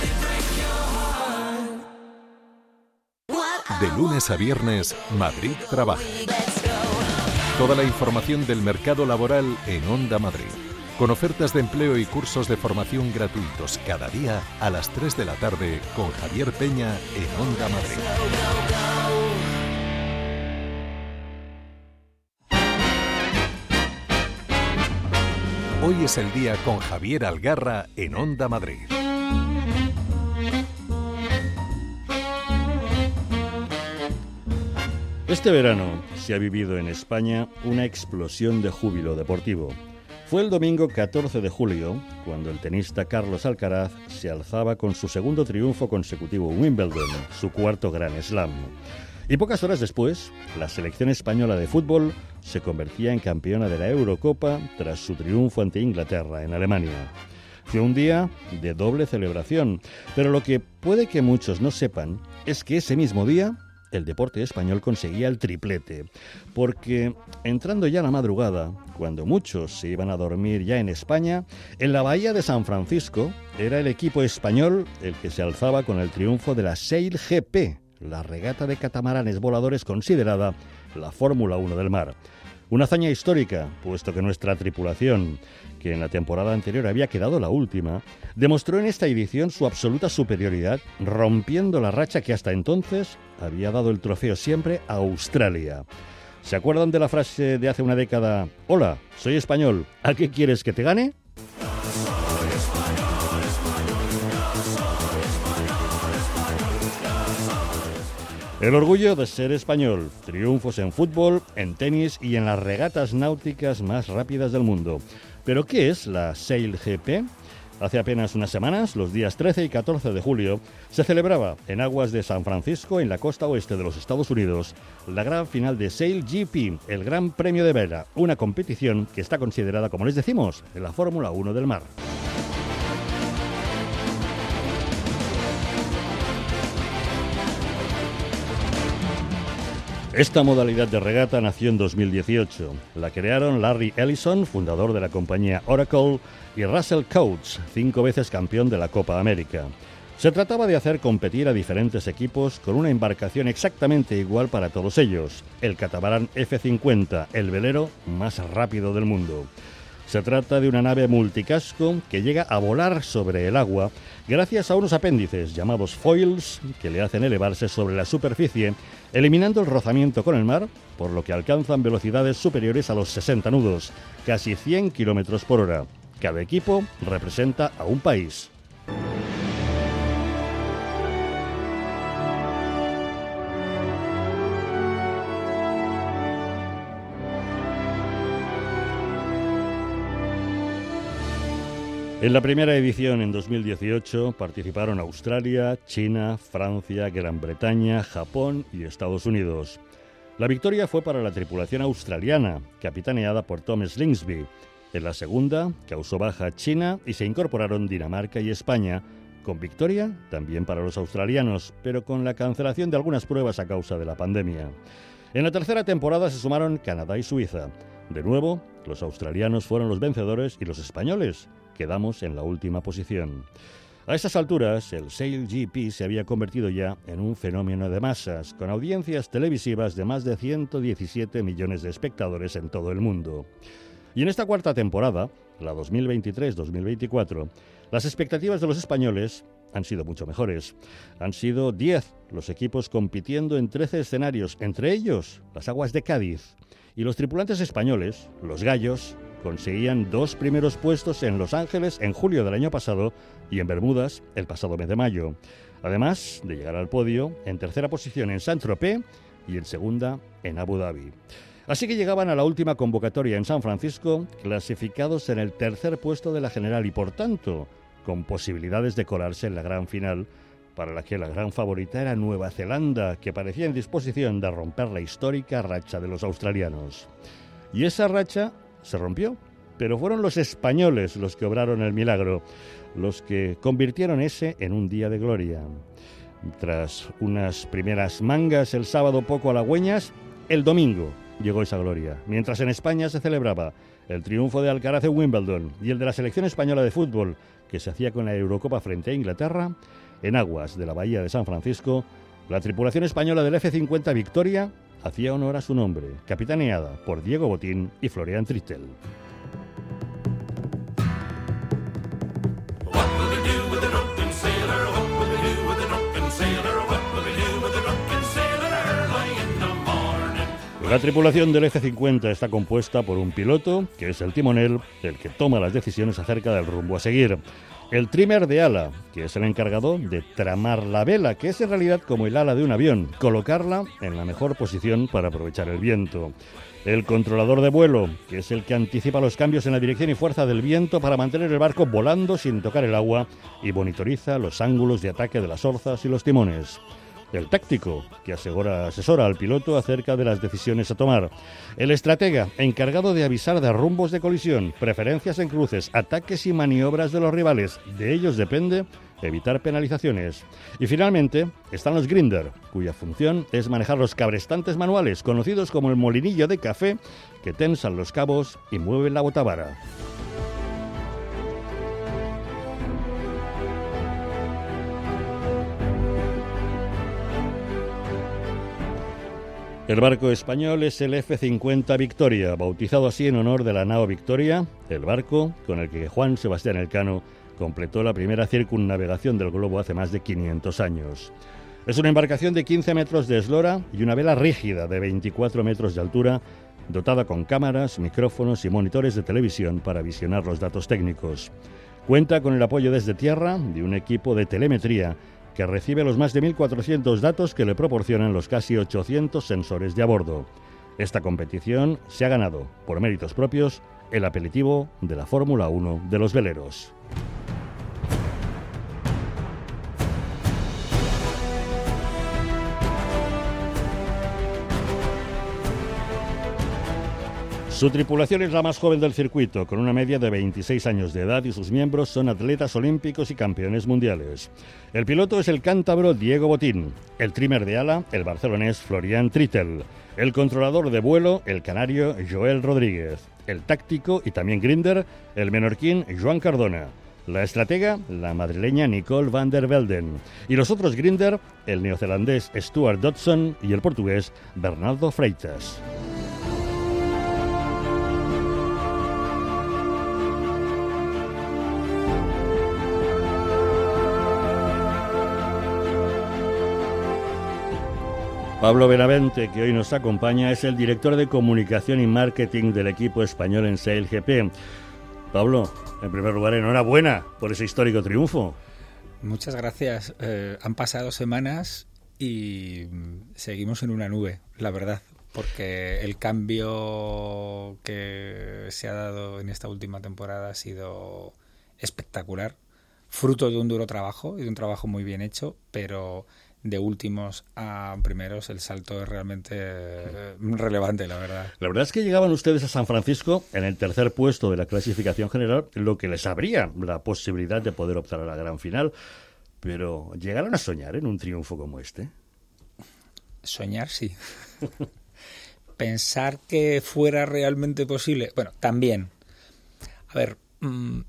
De lunes a viernes, Madrid trabaja. Toda la información del mercado laboral en Onda Madrid. Con ofertas de empleo y cursos de formación gratuitos cada día a las tres de la tarde con Javier Peña en Onda Madrid. Hoy es el día con Javier Algarra en Onda Madrid. Este verano se ha vivido en España una explosión de júbilo deportivo. Fue el domingo catorce de julio cuando el tenista Carlos Alcaraz se alzaba con su segundo triunfo consecutivo en Wimbledon, su cuarto Grand Slam. Y pocas horas después, la selección española de fútbol se convertía en campeona de la Eurocopa tras su triunfo ante Inglaterra en Alemania. Fue un día de doble celebración, pero lo que puede que muchos no sepan es que ese mismo día el deporte español conseguía el triplete, porque entrando ya la madrugada, cuando muchos se iban a dormir ya en España, en la bahía de San Francisco era el equipo español el que se alzaba con el triunfo de la Sail G P, la regata de catamaranes voladores considerada la Fórmula uno del mar. Una hazaña histórica, puesto que nuestra tripulación, que en la temporada anterior había quedado la última, demostró en esta edición su absoluta superioridad, rompiendo la racha que hasta entonces había dado el trofeo siempre a Australia. ¿Se acuerdan de la frase de hace una década? Hola, soy español, ¿a qué quieres que te gane? El orgullo de ser español, triunfos en fútbol, en tenis y en las regatas náuticas más rápidas del mundo. ¿Pero qué es la Sail G P? Hace apenas unas semanas, los días trece y catorce de julio, se celebraba en aguas de San Francisco, en la costa oeste de los Estados Unidos, la gran final de Sail G P, el Gran Premio de Vela, una competición que está considerada, como les decimos, la Fórmula uno del mar. Esta modalidad de regata nació en dos mil dieciocho. La crearon Larry Ellison, fundador de la compañía Oracle, y Russell Coates, cinco veces campeón de la Copa América. Se trataba de hacer competir a diferentes equipos con una embarcación exactamente igual para todos ellos, el catamarán F cincuenta, el velero más rápido del mundo. Se trata de una nave multicasco que llega a volar sobre el agua gracias a unos apéndices llamados foils que le hacen elevarse sobre la superficie, eliminando el rozamiento con el mar, por lo que alcanzan velocidades superiores a los sesenta nudos, casi cien kilómetros por hora. Cada equipo representa a un país. En la primera edición, en dos mil dieciocho, participaron Australia, China, Francia, Gran Bretaña, Japón y Estados Unidos. La victoria fue para la tripulación australiana, capitaneada por Tom Slingsby. En la segunda, causó baja China y se incorporaron Dinamarca y España, con victoria también para los australianos, pero con la cancelación de algunas pruebas a causa de la pandemia. En la tercera temporada se sumaron Canadá y Suiza. De nuevo, los australianos fueron los vencedores y los españoles quedamos en la última posición. A esas alturas, el Sail G P se había convertido ya en un fenómeno de masas, con audiencias televisivas de más de ciento diecisiete millones de espectadores en todo el mundo. Y en esta cuarta temporada, la dos mil veintitrés dos mil veinticuatro, las expectativas de los españoles han sido mucho mejores. Han sido diez los equipos compitiendo en trece escenarios, entre ellos las aguas de Cádiz. Y los tripulantes españoles, los gallos, conseguían dos primeros puestos en Los Ángeles en julio del año pasado y en Bermudas el pasado mes de mayo. además de llegar al podio en tercera posición en Saint-Tropez y en segunda en Abu Dhabi. Así que llegaban a la última convocatoria en San Francisco, clasificados en el tercer puesto de la general y, por tanto, con posibilidades de colarse en la gran final, para la que la gran favorita era Nueva Zelanda, que parecía en disposición de romper la histórica racha de los australianos. Y esa racha se rompió, pero fueron los españoles los que obraron el milagro, los que convirtieron ese en un día de gloria. Tras unas primeras mangas el sábado poco halagüeñas, el domingo llegó esa gloria, mientras en España se celebraba el triunfo de Alcaraz en Wimbledon y el de la selección española de fútbol, que se hacía con la Eurocopa frente a Inglaterra. En aguas de la bahía de San Francisco, la tripulación española del F cincuenta Victoria hacía honor a su nombre, capitaneada por Diego Botín y Florian Trittel. La tripulación del F cincuenta está compuesta por un piloto, que es el timonel, el que toma las decisiones acerca del rumbo a seguir. El trimmer de ala, que es el encargado de tramar la vela, que es en realidad como el ala de un avión, colocarla en la mejor posición para aprovechar el viento. El controlador de vuelo, que es el que anticipa los cambios en la dirección y fuerza del viento para mantener el barco volando sin tocar el agua y monitoriza los ángulos de ataque de las orzas y los timones. El táctico, que asegura, asesora al piloto acerca de las decisiones a tomar. El estratega, encargado de avisar de rumbos de colisión, preferencias en cruces, ataques y maniobras de los rivales. De ellos depende evitar penalizaciones. Y finalmente están los grinder, cuya función es manejar los cabrestantes manuales, conocidos como el molinillo de café, que tensan los cabos y mueven la botavara. El barco español es el F cincuenta Victoria, bautizado así en honor de la nao Victoria, el barco con el que Juan Sebastián Elcano completó la primera circunnavegación del globo hace más de quinientos años. Es una embarcación de quince metros de eslora y una vela rígida de veinticuatro metros de altura, dotada con cámaras, micrófonos y monitores de televisión para visionar los datos técnicos. Cuenta con el apoyo desde tierra de un equipo de telemetría que recibe los más de mil cuatrocientos datos que le proporcionan los casi ochocientos sensores de a bordo. Esta competición se ha ganado, por méritos propios, el apelativo de la Fórmula uno de los veleros. Su tripulación es la más joven del circuito, con una media de veintiséis años de edad, y sus miembros son atletas olímpicos y campeones mundiales. El piloto es el cántabro Diego Botín, el trimmer de ala, el barcelonés Florian Trittel, el controlador de vuelo, el canario Joel Rodríguez, el táctico y también grinder, el menorquín Joan Cardona, la estratega, la madrileña Nicole van der Velden, y los otros grinder, el neozelandés Stuart Dodson y el portugués Bernardo Freitas. Pablo Benavente, que hoy nos acompaña, es el director de comunicación y marketing del equipo español en SailGP. Pablo, en primer lugar, enhorabuena por ese histórico triunfo. Muchas gracias. Eh, han pasado semanas y seguimos en una nube, la verdad, porque el cambio que se ha dado en esta última temporada ha sido espectacular, fruto de un duro trabajo y de un trabajo muy bien hecho, pero de últimos a primeros el salto es realmente eh, relevante, la verdad. La verdad es que llegaban ustedes a San Francisco en el tercer puesto de la clasificación general, lo que les abría la posibilidad de poder optar a la gran final, pero ¿llegaron a soñar en un triunfo como este? Soñar, sí. Pensar que fuera realmente posible, bueno, también. A ver, mmm,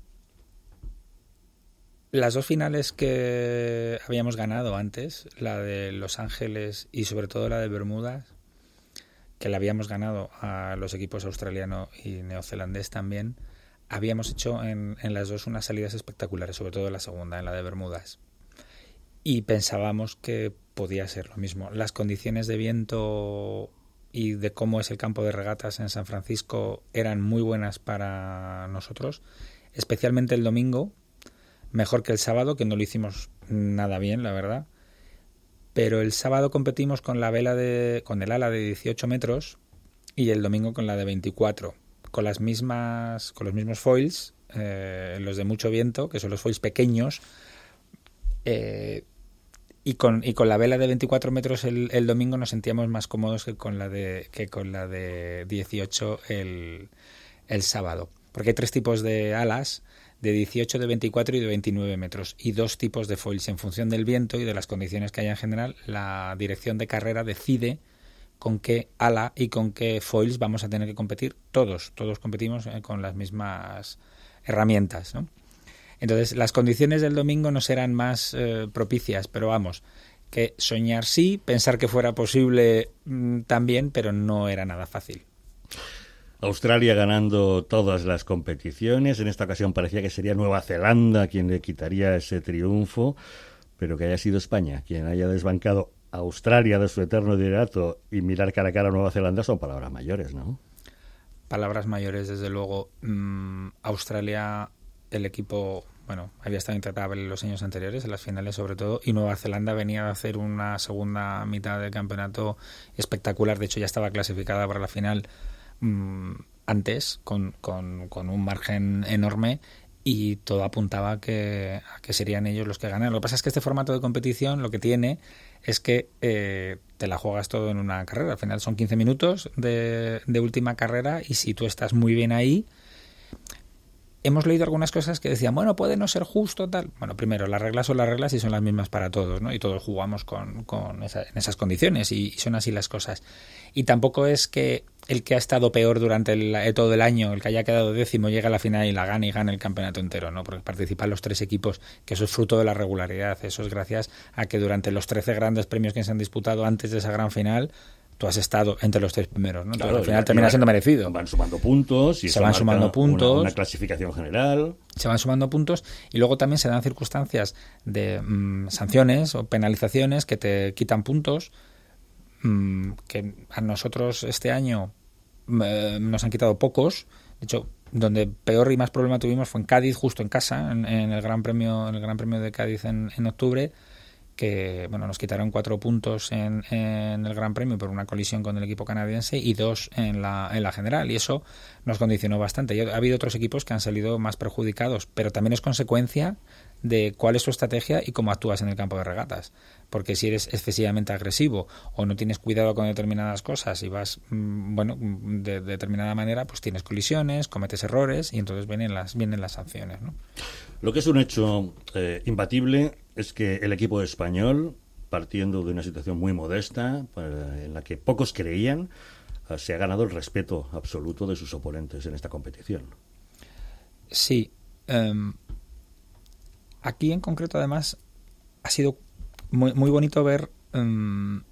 las dos finales que habíamos ganado antes, la de Los Ángeles y sobre todo la de Bermudas, que la habíamos ganado a los equipos australiano y neozelandés también, habíamos hecho en, en las dos unas salidas espectaculares, sobre todo en la segunda, en la de Bermudas. Y pensábamos que podía ser lo mismo. Las condiciones de viento y de cómo es el campo de regatas en San Francisco eran muy buenas para nosotros, especialmente el domingo. mejor que el sábado, que no lo hicimos nada bien, la verdad. Pero el sábado competimos con la vela de, con el ala de dieciocho metros y el domingo con la de veinticuatro, con las mismas, con los mismos foils, eh, los de mucho viento, que son los foils pequeños, eh, y con y con la vela de veinticuatro metros el, el domingo nos sentíamos más cómodos que con la de que con la de dieciocho el, el sábado, porque hay tres tipos de alas, de dieciocho, de veinticuatro y de veintinueve metros, y dos tipos de foils. En función del viento y de las condiciones que haya en general, la dirección de carrera decide con qué ala y con qué foils vamos a tener que competir. Todos, todos competimos con las mismas herramientas, ¿no? Entonces, las condiciones del domingo no serán más eh, propicias, pero vamos, que soñar sí, pensar que fuera posible mmm, también, pero no era nada fácil. Australia ganando todas las competiciones. En esta ocasión parecía que sería Nueva Zelanda quien le quitaría ese triunfo, pero que haya sido España quien haya desbancado a Australia de su eterno liderato y mirar cara a cara a Nueva Zelanda son palabras mayores, ¿no? Palabras mayores, desde luego. Mm, Australia, el equipo, bueno, había estado intratable en los años anteriores, en las finales sobre todo, y Nueva Zelanda venía a hacer una segunda mitad del campeonato espectacular. De hecho, ya estaba clasificada para la final antes con, con, con un margen enorme, y todo apuntaba a que, a que serían ellos los que ganan. Lo que pasa es que este formato de competición lo que tiene es que eh, te la juegas todo en una carrera. Al final son quince minutos de, de última carrera, y si tú estás muy bien ahí... Hemos leído algunas cosas que decían, bueno, puede no ser justo, tal. Bueno, primero, las reglas son las reglas y son las mismas para todos, ¿no? Y todos jugamos con, con esa, en esas condiciones, y, y son así las cosas. Y tampoco es que el que ha estado peor durante el, eh, todo el año, el que haya quedado décimo, llegue a la final y la gane y gane el campeonato entero, ¿no? Porque participan los tres equipos, que eso es fruto de la regularidad. Eso es gracias a que durante los trece grandes premios que se han disputado antes de esa gran final, tú has estado entre los tres primeros, ¿no? Entonces, claro, al final termina siendo merecido. Van sumando puntos y se van sumando puntos, una, una clasificación general. Se van sumando puntos, y luego también se dan circunstancias de mmm, sanciones o penalizaciones que te quitan puntos, mmm, que a nosotros este año eh, nos han quitado pocos. De hecho, donde peor y más problema tuvimos fue en Cádiz, justo en casa, en, en el Gran Premio, en el Gran Premio de Cádiz en, en octubre, que bueno, nos quitaron cuatro puntos en, en el Gran Premio por una colisión con el equipo canadiense y dos en la, en la general, y eso nos condicionó bastante. Y ha habido otros equipos que han salido más perjudicados, pero también es consecuencia de cuál es tu estrategia y cómo actúas en el campo de regatas, porque si eres excesivamente agresivo o no tienes cuidado con determinadas cosas y vas bueno de, de determinada manera, pues tienes colisiones, cometes errores, y entonces vienen las, vienen las sanciones, ¿no? Lo que es un hecho eh, imbatible es que el equipo español, partiendo de una situación muy modesta, eh, en la que pocos creían, eh, se ha ganado el respeto absoluto de sus oponentes en esta competición. Sí. Um, aquí en concreto, además, ha sido muy, muy bonito ver um,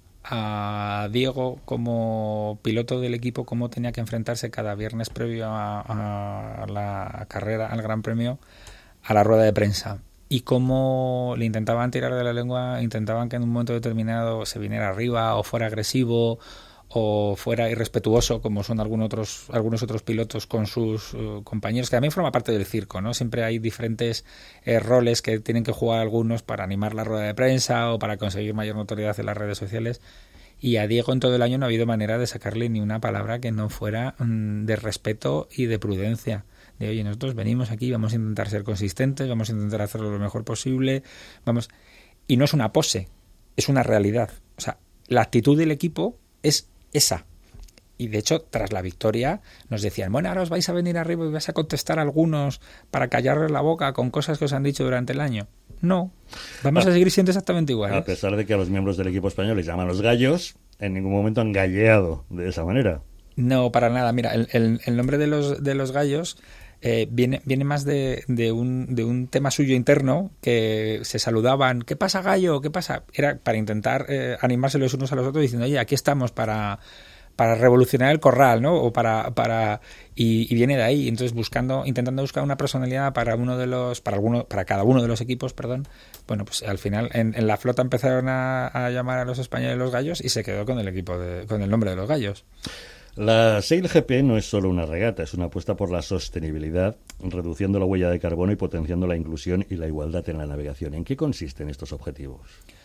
a Diego como piloto del equipo, cómo tenía que enfrentarse cada viernes previo a, a la carrera, al Gran Premio, a la rueda de prensa, y cómo le intentaban tirar de la lengua, intentaban que en un momento determinado se viniera arriba o fuera agresivo o fuera irrespetuoso, como son algunos otros algunos otros pilotos con sus uh, compañeros, que también forma parte del circo, ¿no? Siempre hay diferentes eh, roles que tienen que jugar algunos para animar la rueda de prensa o para conseguir mayor notoriedad en las redes sociales. Y a Diego en todo el año no ha habido manera de sacarle ni una palabra que no fuera mmm, de respeto y de prudencia. De, oye, nosotros venimos aquí, vamos a intentar ser consistentes, vamos a intentar hacerlo lo mejor posible, vamos. Y no es una pose, es una realidad. O sea, la actitud del equipo es esa. Y de hecho, tras la victoria, nos decían, bueno, ahora os vais a venir arriba y vais a contestar a algunos para callarles la boca con cosas que os han dicho durante el año. No, vamos a, a seguir siendo exactamente iguales. A pesar de que a los miembros del equipo español les llaman los gallos, en ningún momento han galleado de esa manera. No, para nada. Mira, el, el, el nombre de los, de los gallos eh, viene, viene más de, de, un, de un tema suyo interno, que se saludaban, ¿qué pasa, gallo? ¿Qué pasa? Era para intentar eh, animarse los unos a los otros diciendo, oye, aquí estamos para... para revolucionar el corral, ¿no? O para para y, y viene de ahí. Entonces buscando, intentando buscar una personalidad para uno de los, para alguno, para cada uno de los equipos, perdón. Bueno, pues al final en, en la flota empezaron a, a llamar a los españoles los gallos y se quedó con el equipo de, con el nombre de los gallos. La Sail G P no es solo una regata, es una apuesta por la sostenibilidad, reduciendo la huella de carbono y potenciando la inclusión y la igualdad en la navegación. ¿En qué consisten estos objetivos?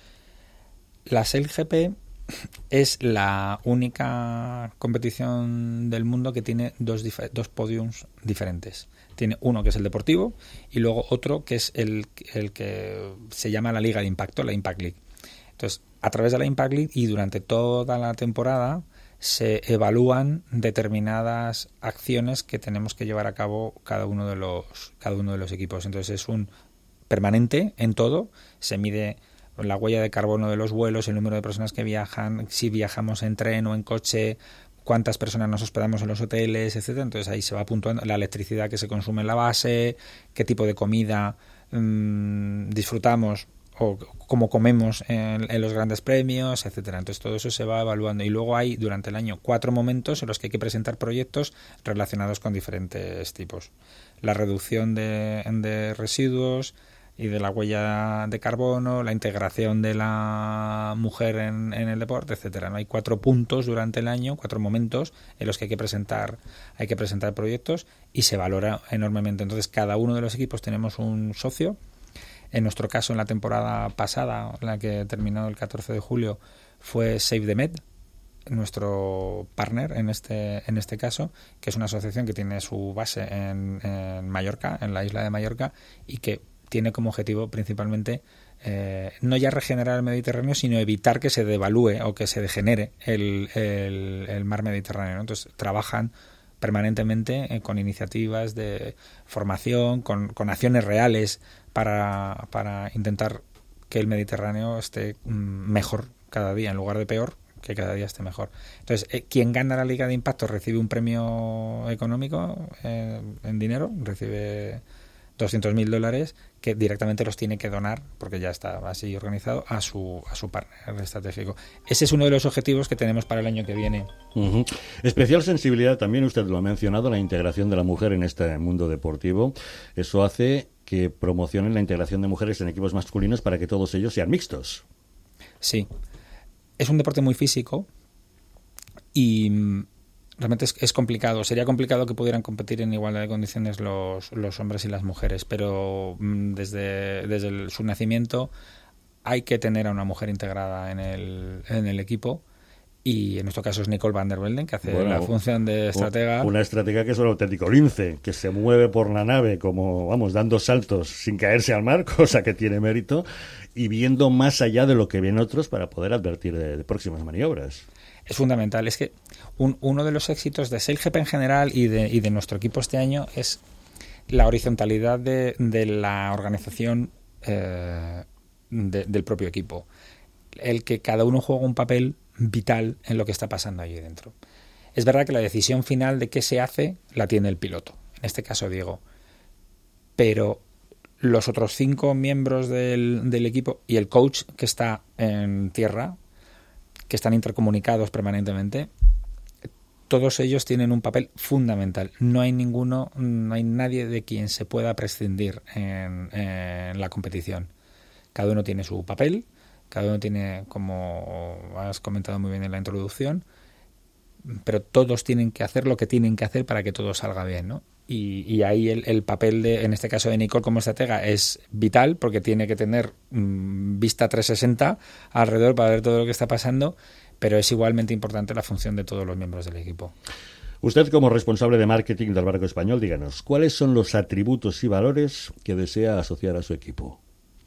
La Sail G P es la única competición del mundo que tiene dos, dif- dos podiums diferentes. Tiene uno que es el deportivo y luego otro que es el, el que se llama la Liga de Impacto, la Impact League. Entonces, a través de la Impact League y durante toda la temporada se evalúan determinadas acciones que tenemos que llevar a cabo cada uno de los cada uno de los equipos. Entonces es un permanente en todo, se mide la huella de carbono de los vuelos, el número de personas que viajan, si viajamos en tren o en coche, cuántas personas nos hospedamos en los hoteles, etcétera. Entonces ahí se va puntuando la electricidad que se consume en la base, qué tipo de comida mmm, disfrutamos o cómo comemos en, en los grandes premios, etcétera. Entonces todo eso se va evaluando y luego hay durante el año cuatro momentos en los que hay que presentar proyectos relacionados con diferentes tipos. La reducción de, de residuos y de la huella de carbono, la integración de la mujer en, en el deporte, etcétera. ¿No? Hay cuatro puntos durante el año, cuatro momentos en los que hay que presentar, hay que presentar proyectos y se valora enormemente. Entonces cada uno de los equipos tenemos un socio. En nuestro caso, en la temporada pasada, la que terminó el catorce de julio, fue Save the Med, nuestro partner en este en este caso, que es una asociación que tiene su base en, en Mallorca, en la isla de Mallorca, y que tiene como objetivo principalmente eh, no ya regenerar el Mediterráneo, sino evitar que se devalúe o que se degenere el, el, el mar Mediterráneo, ¿no? Entonces trabajan permanentemente eh, con iniciativas de formación, con, con acciones reales para, para intentar que el Mediterráneo esté mm, mejor cada día, en lugar de peor, que cada día esté mejor. Entonces, eh, quien gana la Liga de Impacto recibe un premio económico eh, en dinero, recibe doscientos mil dólares que directamente los tiene que donar, porque ya está así organizado, a su a su partner estratégico. Ese es uno de los objetivos que tenemos para el año que viene. Uh-huh. Especial sensibilidad, también usted lo ha mencionado, la integración de la mujer en este mundo deportivo. Eso hace que promocionen la integración de mujeres en equipos masculinos para que todos ellos sean mixtos. Sí. Es un deporte muy físico y realmente es, es complicado. Sería complicado que pudieran competir en igualdad de condiciones los, los hombres y las mujeres, pero mmm, desde, desde el, su nacimiento hay que tener a una mujer integrada en el, en el equipo. Y en nuestro caso es Nicole van der Velden, que hace bueno, la función de estratega. Una estratega que es un auténtico lince, que se mueve por la nave como, vamos, dando saltos sin caerse al mar, cosa que tiene mérito, y viendo más allá de lo que ven otros para poder advertir de, de próximas maniobras. Es fundamental. Es que un, uno de los éxitos de Sail G P en general y de, y de nuestro equipo este año es la horizontalidad de, de la organización eh, de, del propio equipo. El que cada uno juega un papel vital en lo que está pasando allí dentro. Es verdad que la decisión final de qué se hace la tiene el piloto, en este caso Diego, pero los otros cinco miembros del, del equipo y el coach que está en tierra, que están intercomunicados permanentemente, todos ellos tienen un papel fundamental. No hay ninguno, no hay nadie de quien se pueda prescindir en, en la competición. Cada uno tiene su papel. Cada uno tiene, como has comentado muy bien en la introducción, pero todos tienen que hacer lo que tienen que hacer para que todo salga bien, ¿no? Y, y ahí el, el papel, de, en este caso de Nicole como estratega, es vital porque tiene que tener mmm, vista trescientos sesenta alrededor para ver todo lo que está pasando, pero es igualmente importante la función de todos los miembros del equipo. Usted, como responsable de marketing del Barco Español, díganos, ¿cuáles son los atributos y valores que desea asociar a su equipo?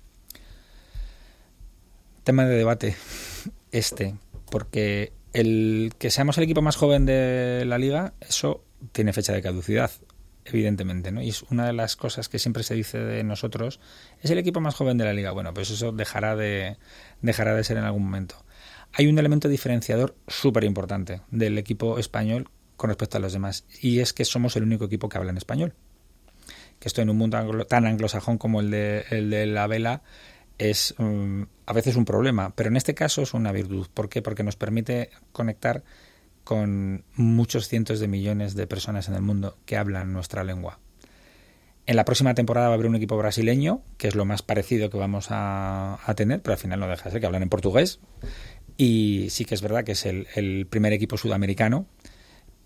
Tema de debate este, porque el que seamos el equipo más joven de la liga, eso tiene fecha de caducidad, evidentemente, ¿no? Y es una de las cosas que siempre se dice de nosotros, es el equipo más joven de la liga. Bueno, pues eso dejará de dejará de ser en algún momento. Hay un elemento diferenciador súper importante del equipo español con respecto a los demás, y es que somos el único equipo que habla en español. Que esto en un mundo anglo, tan anglosajón como el de, el de la vela es um, a veces un problema, pero en este caso es una virtud. ¿Por qué? Porque nos permite conectar con muchos cientos de millones de personas en el mundo que hablan nuestra lengua. En la próxima temporada va a haber un equipo brasileño, que es lo más parecido que vamos a, a tener, pero al final no deja de ser que hablan en portugués. Y sí que es verdad que es el, el primer equipo sudamericano,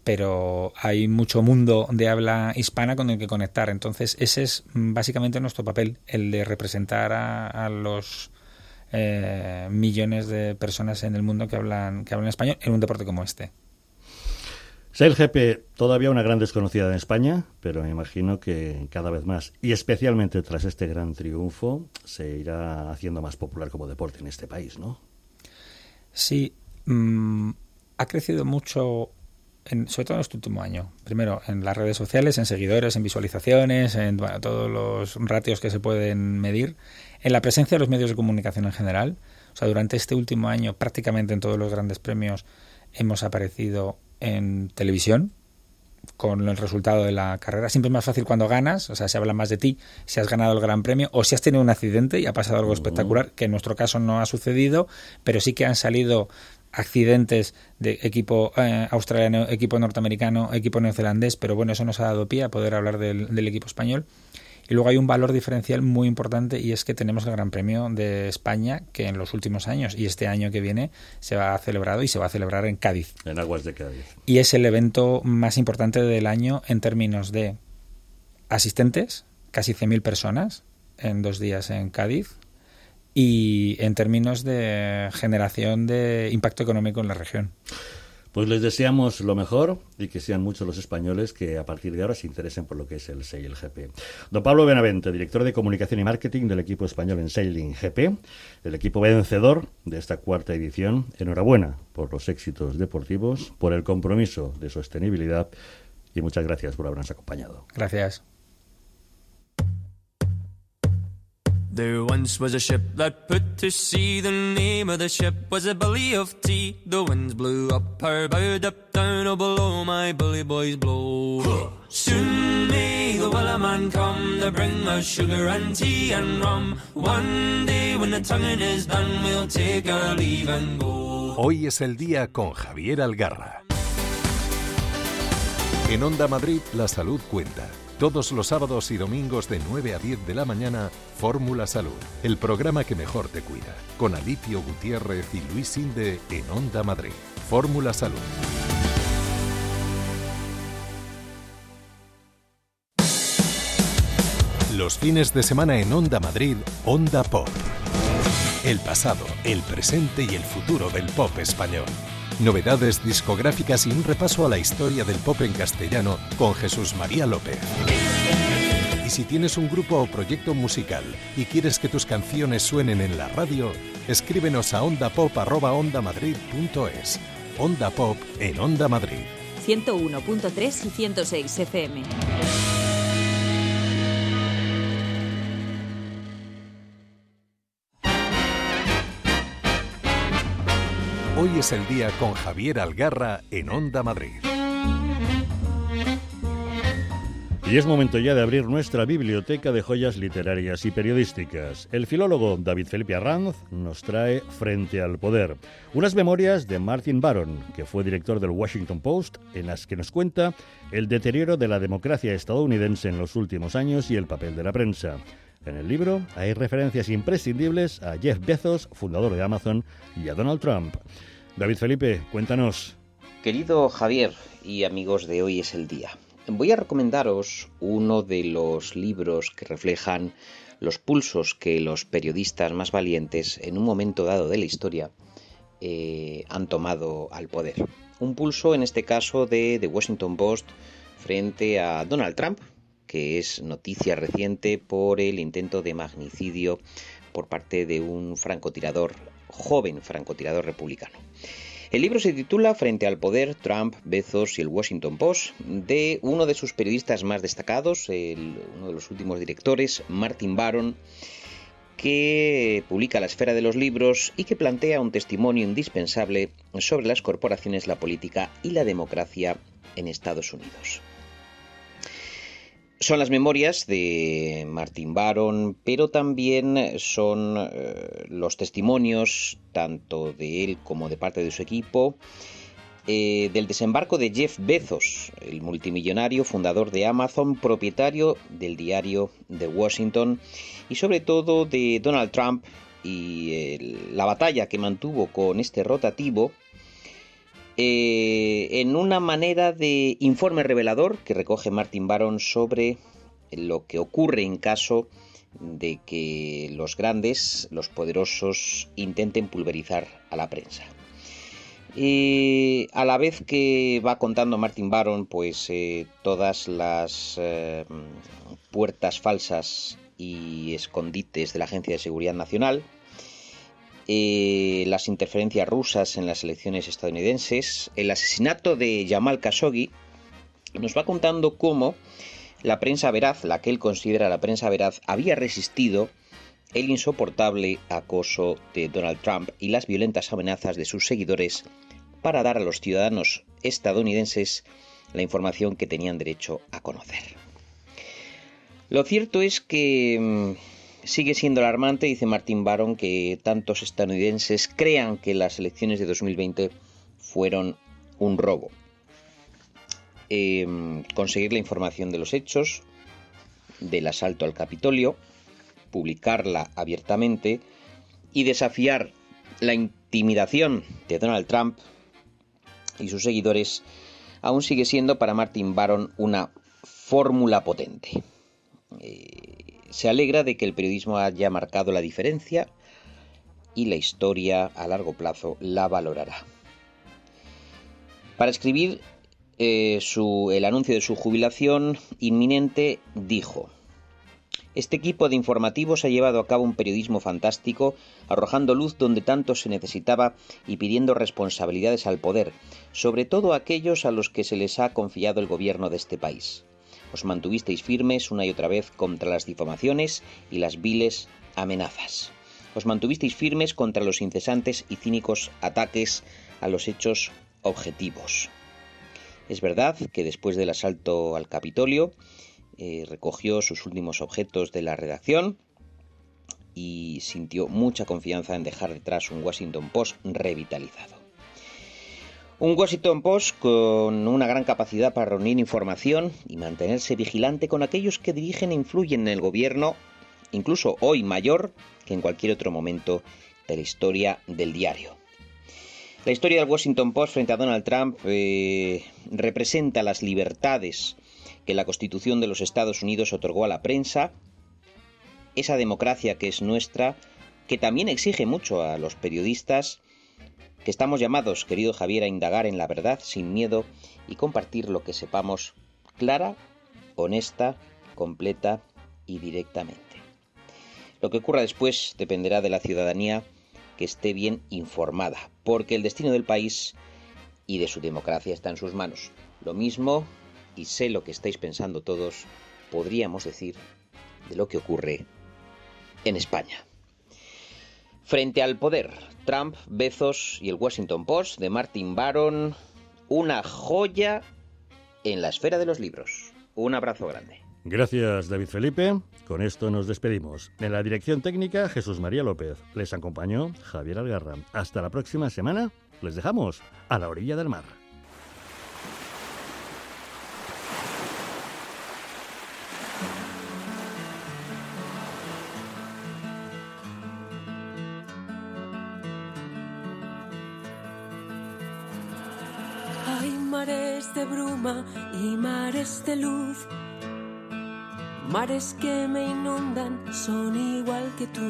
pero hay mucho mundo de habla hispana con el que conectar. Entonces ese es básicamente nuestro papel, el de representar a, a los eh, millones de personas en el mundo que hablan, que hablan español en un deporte como este. SailGP, todavía una gran desconocida en España, pero me imagino que cada vez más, y especialmente tras este gran triunfo, se irá haciendo más popular como deporte en este país, ¿no? Sí, mmm, ha crecido mucho, en, sobre todo en este último año. Primero, en las redes sociales, en seguidores, en visualizaciones, en bueno, todos los ratios que se pueden medir, en la presencia de los medios de comunicación en general. O sea, durante este último año, prácticamente en todos los grandes premios, hemos aparecido en televisión con el resultado de la carrera. Siempre es más fácil cuando ganas, o sea, se habla más de ti si has ganado el Gran Premio o si has tenido un accidente y ha pasado algo uh-huh. espectacular, que en nuestro caso no ha sucedido, pero sí que han salido accidentes de equipo eh, australiano, equipo norteamericano, equipo neozelandés, pero bueno, eso nos ha dado pie a poder hablar del, del equipo español. Y luego hay un valor diferencial muy importante, y es que tenemos el Gran Premio de España, que en los últimos años y este año que viene se va a celebrar y se va a celebrar en Cádiz. En aguas de Cádiz. Y es el evento más importante del año en términos de asistentes, casi cien mil personas en dos días en Cádiz, y en términos de generación de impacto económico en la región. Pues les deseamos lo mejor y que sean muchos los españoles que a partir de ahora se interesen por lo que es el SailGP. Don Pablo Benavente, director de Comunicación y Marketing del equipo español en Sailing G P, el equipo vencedor de esta cuarta edición. Enhorabuena por los éxitos deportivos, por el compromiso de sostenibilidad y muchas gracias por habernos acompañado. Gracias. There once was a ship that put to sea. The name of the ship was a Billy of Tea. The winds blew up her bow, up down, oh below my bully boys blow. Soon may the Wellerman come to bring us sugar and tea and rum. One day when the tonguing is done, we'll take our leave and go. Hoy es el día con Javier Algarra. En Onda Madrid, la salud cuenta. Todos los sábados y domingos de nueve a diez de la mañana, Fórmula Salud, el programa que mejor te cuida, con Alipio Gutiérrez y Luis Inde en Onda Madrid. Fórmula Salud. Los fines de semana en Onda Madrid, Onda Pop. El pasado, el presente y el futuro del pop español. Novedades discográficas y un repaso a la historia del pop en castellano con Jesús María López. Y si tienes un grupo o proyecto musical y quieres que tus canciones suenen en la radio, escríbenos a ondapop arroba ondamadrid punto es. Onda Pop en Onda Madrid. ciento uno punto tres y ciento seis F M. Hoy es el día con Javier Algarra en Onda Madrid. Y es momento ya de abrir nuestra biblioteca de joyas literarias y periodísticas. El filólogo David Felipe Arranz nos trae Frente al Poder, unas memorias de Martin Baron, que fue director del Washington Post, en las que nos cuenta el deterioro de la democracia estadounidense en los últimos años y el papel de la prensa. En el libro hay referencias imprescindibles a Jeff Bezos, fundador de Amazon, y a Donald Trump. David Felipe, cuéntanos. Querido Javier y amigos de Hoy es el Día, voy a recomendaros uno de los libros que reflejan los pulsos que los periodistas más valientes en un momento dado de la historia eh, han tomado al poder. Un pulso, en este caso, de The Washington Post frente a Donald Trump, que es noticia reciente por el intento de magnicidio por parte de un francotirador, joven francotirador republicano. El libro se titula Frente al Poder, Trump, Bezos y el Washington Post, de uno de sus periodistas más destacados, el, uno de los últimos directores, Martin Baron, que publica La Esfera de los Libros y que plantea un testimonio indispensable sobre las corporaciones, la política y la democracia en Estados Unidos. Son las memorias de Martin Baron, pero también son eh, los testimonios, tanto de él como de parte de su equipo, eh, del desembarco de Jeff Bezos, el multimillonario fundador de Amazon, propietario del diario The Washington, y sobre todo de Donald Trump y eh, la batalla que mantuvo con este rotativo eh, en una manera de informe revelador que recoge Martin Baron sobre lo que ocurre en caso de que los grandes, los poderosos, intenten pulverizar a la prensa. Y a la vez que va contando Martin Baron pues eh, todas las eh, puertas falsas y escondites de la Agencia de Seguridad Nacional, eh, las interferencias rusas en las elecciones estadounidenses, el asesinato de Jamal Khashoggi, nos va contando cómo la prensa veraz, la que él considera la prensa veraz, había resistido el insoportable acoso de Donald Trump y las violentas amenazas de sus seguidores para dar a los ciudadanos estadounidenses la información que tenían derecho a conocer. Lo cierto es que mmm, sigue siendo alarmante, dice Martin Baron, que tantos estadounidenses crean que las elecciones de dos mil veinte fueron un robo. Eh, conseguir la información de los hechos del asalto al Capitolio, publicarla abiertamente y desafiar la intimidación de Donald Trump y sus seguidores aún sigue siendo para Martin Baron una fórmula potente. Eh, se alegra de que el periodismo haya marcado la diferencia y la historia a largo plazo la valorará. Para escribir eh, su, el anuncio de su jubilación inminente dijo: este equipo de informativos ha llevado a cabo un periodismo fantástico, arrojando luz donde tanto se necesitaba y pidiendo responsabilidades al poder, sobre todo a aquellos a los que se les ha confiado el gobierno de este país. Os mantuvisteis firmes una y otra vez contra las difamaciones y las viles amenazas. Os mantuvisteis firmes contra los incesantes y cínicos ataques a los hechos objetivos. Es verdad que después del asalto al Capitolio, Eh, recogió sus últimos objetos de la redacción y sintió mucha confianza en dejar detrás un Washington Post revitalizado. Un Washington Post con una gran capacidad para reunir información y mantenerse vigilante con aquellos que dirigen e influyen en el gobierno, incluso hoy mayor que en cualquier otro momento de la historia del diario. La historia del Washington Post frente a Donald Trump eh, representa las libertades que la Constitución de los Estados Unidos otorgó a la prensa, esa democracia que es nuestra, que también exige mucho a los periodistas, que estamos llamados, querido Javier, a indagar en la verdad sin miedo y compartir lo que sepamos clara, honesta, completa y directamente. Lo que ocurra después dependerá de la ciudadanía que esté bien informada, porque el destino del país y de su democracia está en sus manos. Lo mismo, y sé lo que estáis pensando todos, podríamos decir de lo que ocurre en España. Frente al poder, Trump, Bezos y el Washington Post de Martin Baron, una joya en la esfera de los libros. Un abrazo grande. Gracias, David Felipe. Con esto nos despedimos. En la dirección técnica, Jesús María López. Les acompañó Javier Algarra. Hasta la próxima semana. Les dejamos a la orilla del mar. Hay mares de bruma y mares de luz, mares que me inundan, son igual que tú.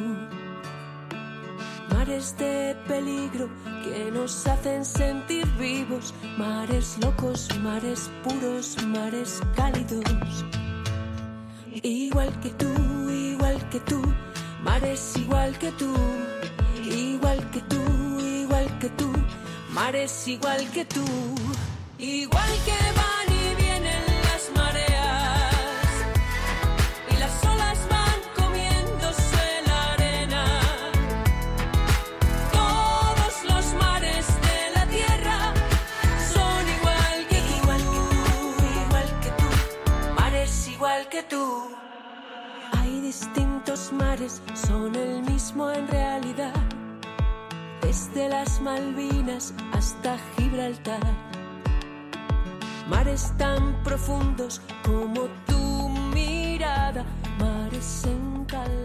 Mares de peligro que nos hacen sentir vivos, mares locos, mares puros, mares cálidos. Igual que tú, igual que tú, mares igual que tú. Igual que tú, igual que tú, mares igual que tú. Igual que van y vienen las mareas y las olas van comiéndose la arena. Todos los mares de la tierra son igual que tú, igual que tú, igual que tú, mares igual que tú. Hay distintos mares, son el mismo en realidad, desde las Malvinas hasta Gibraltar. Mares tan profundos como tu mirada, mares en calma.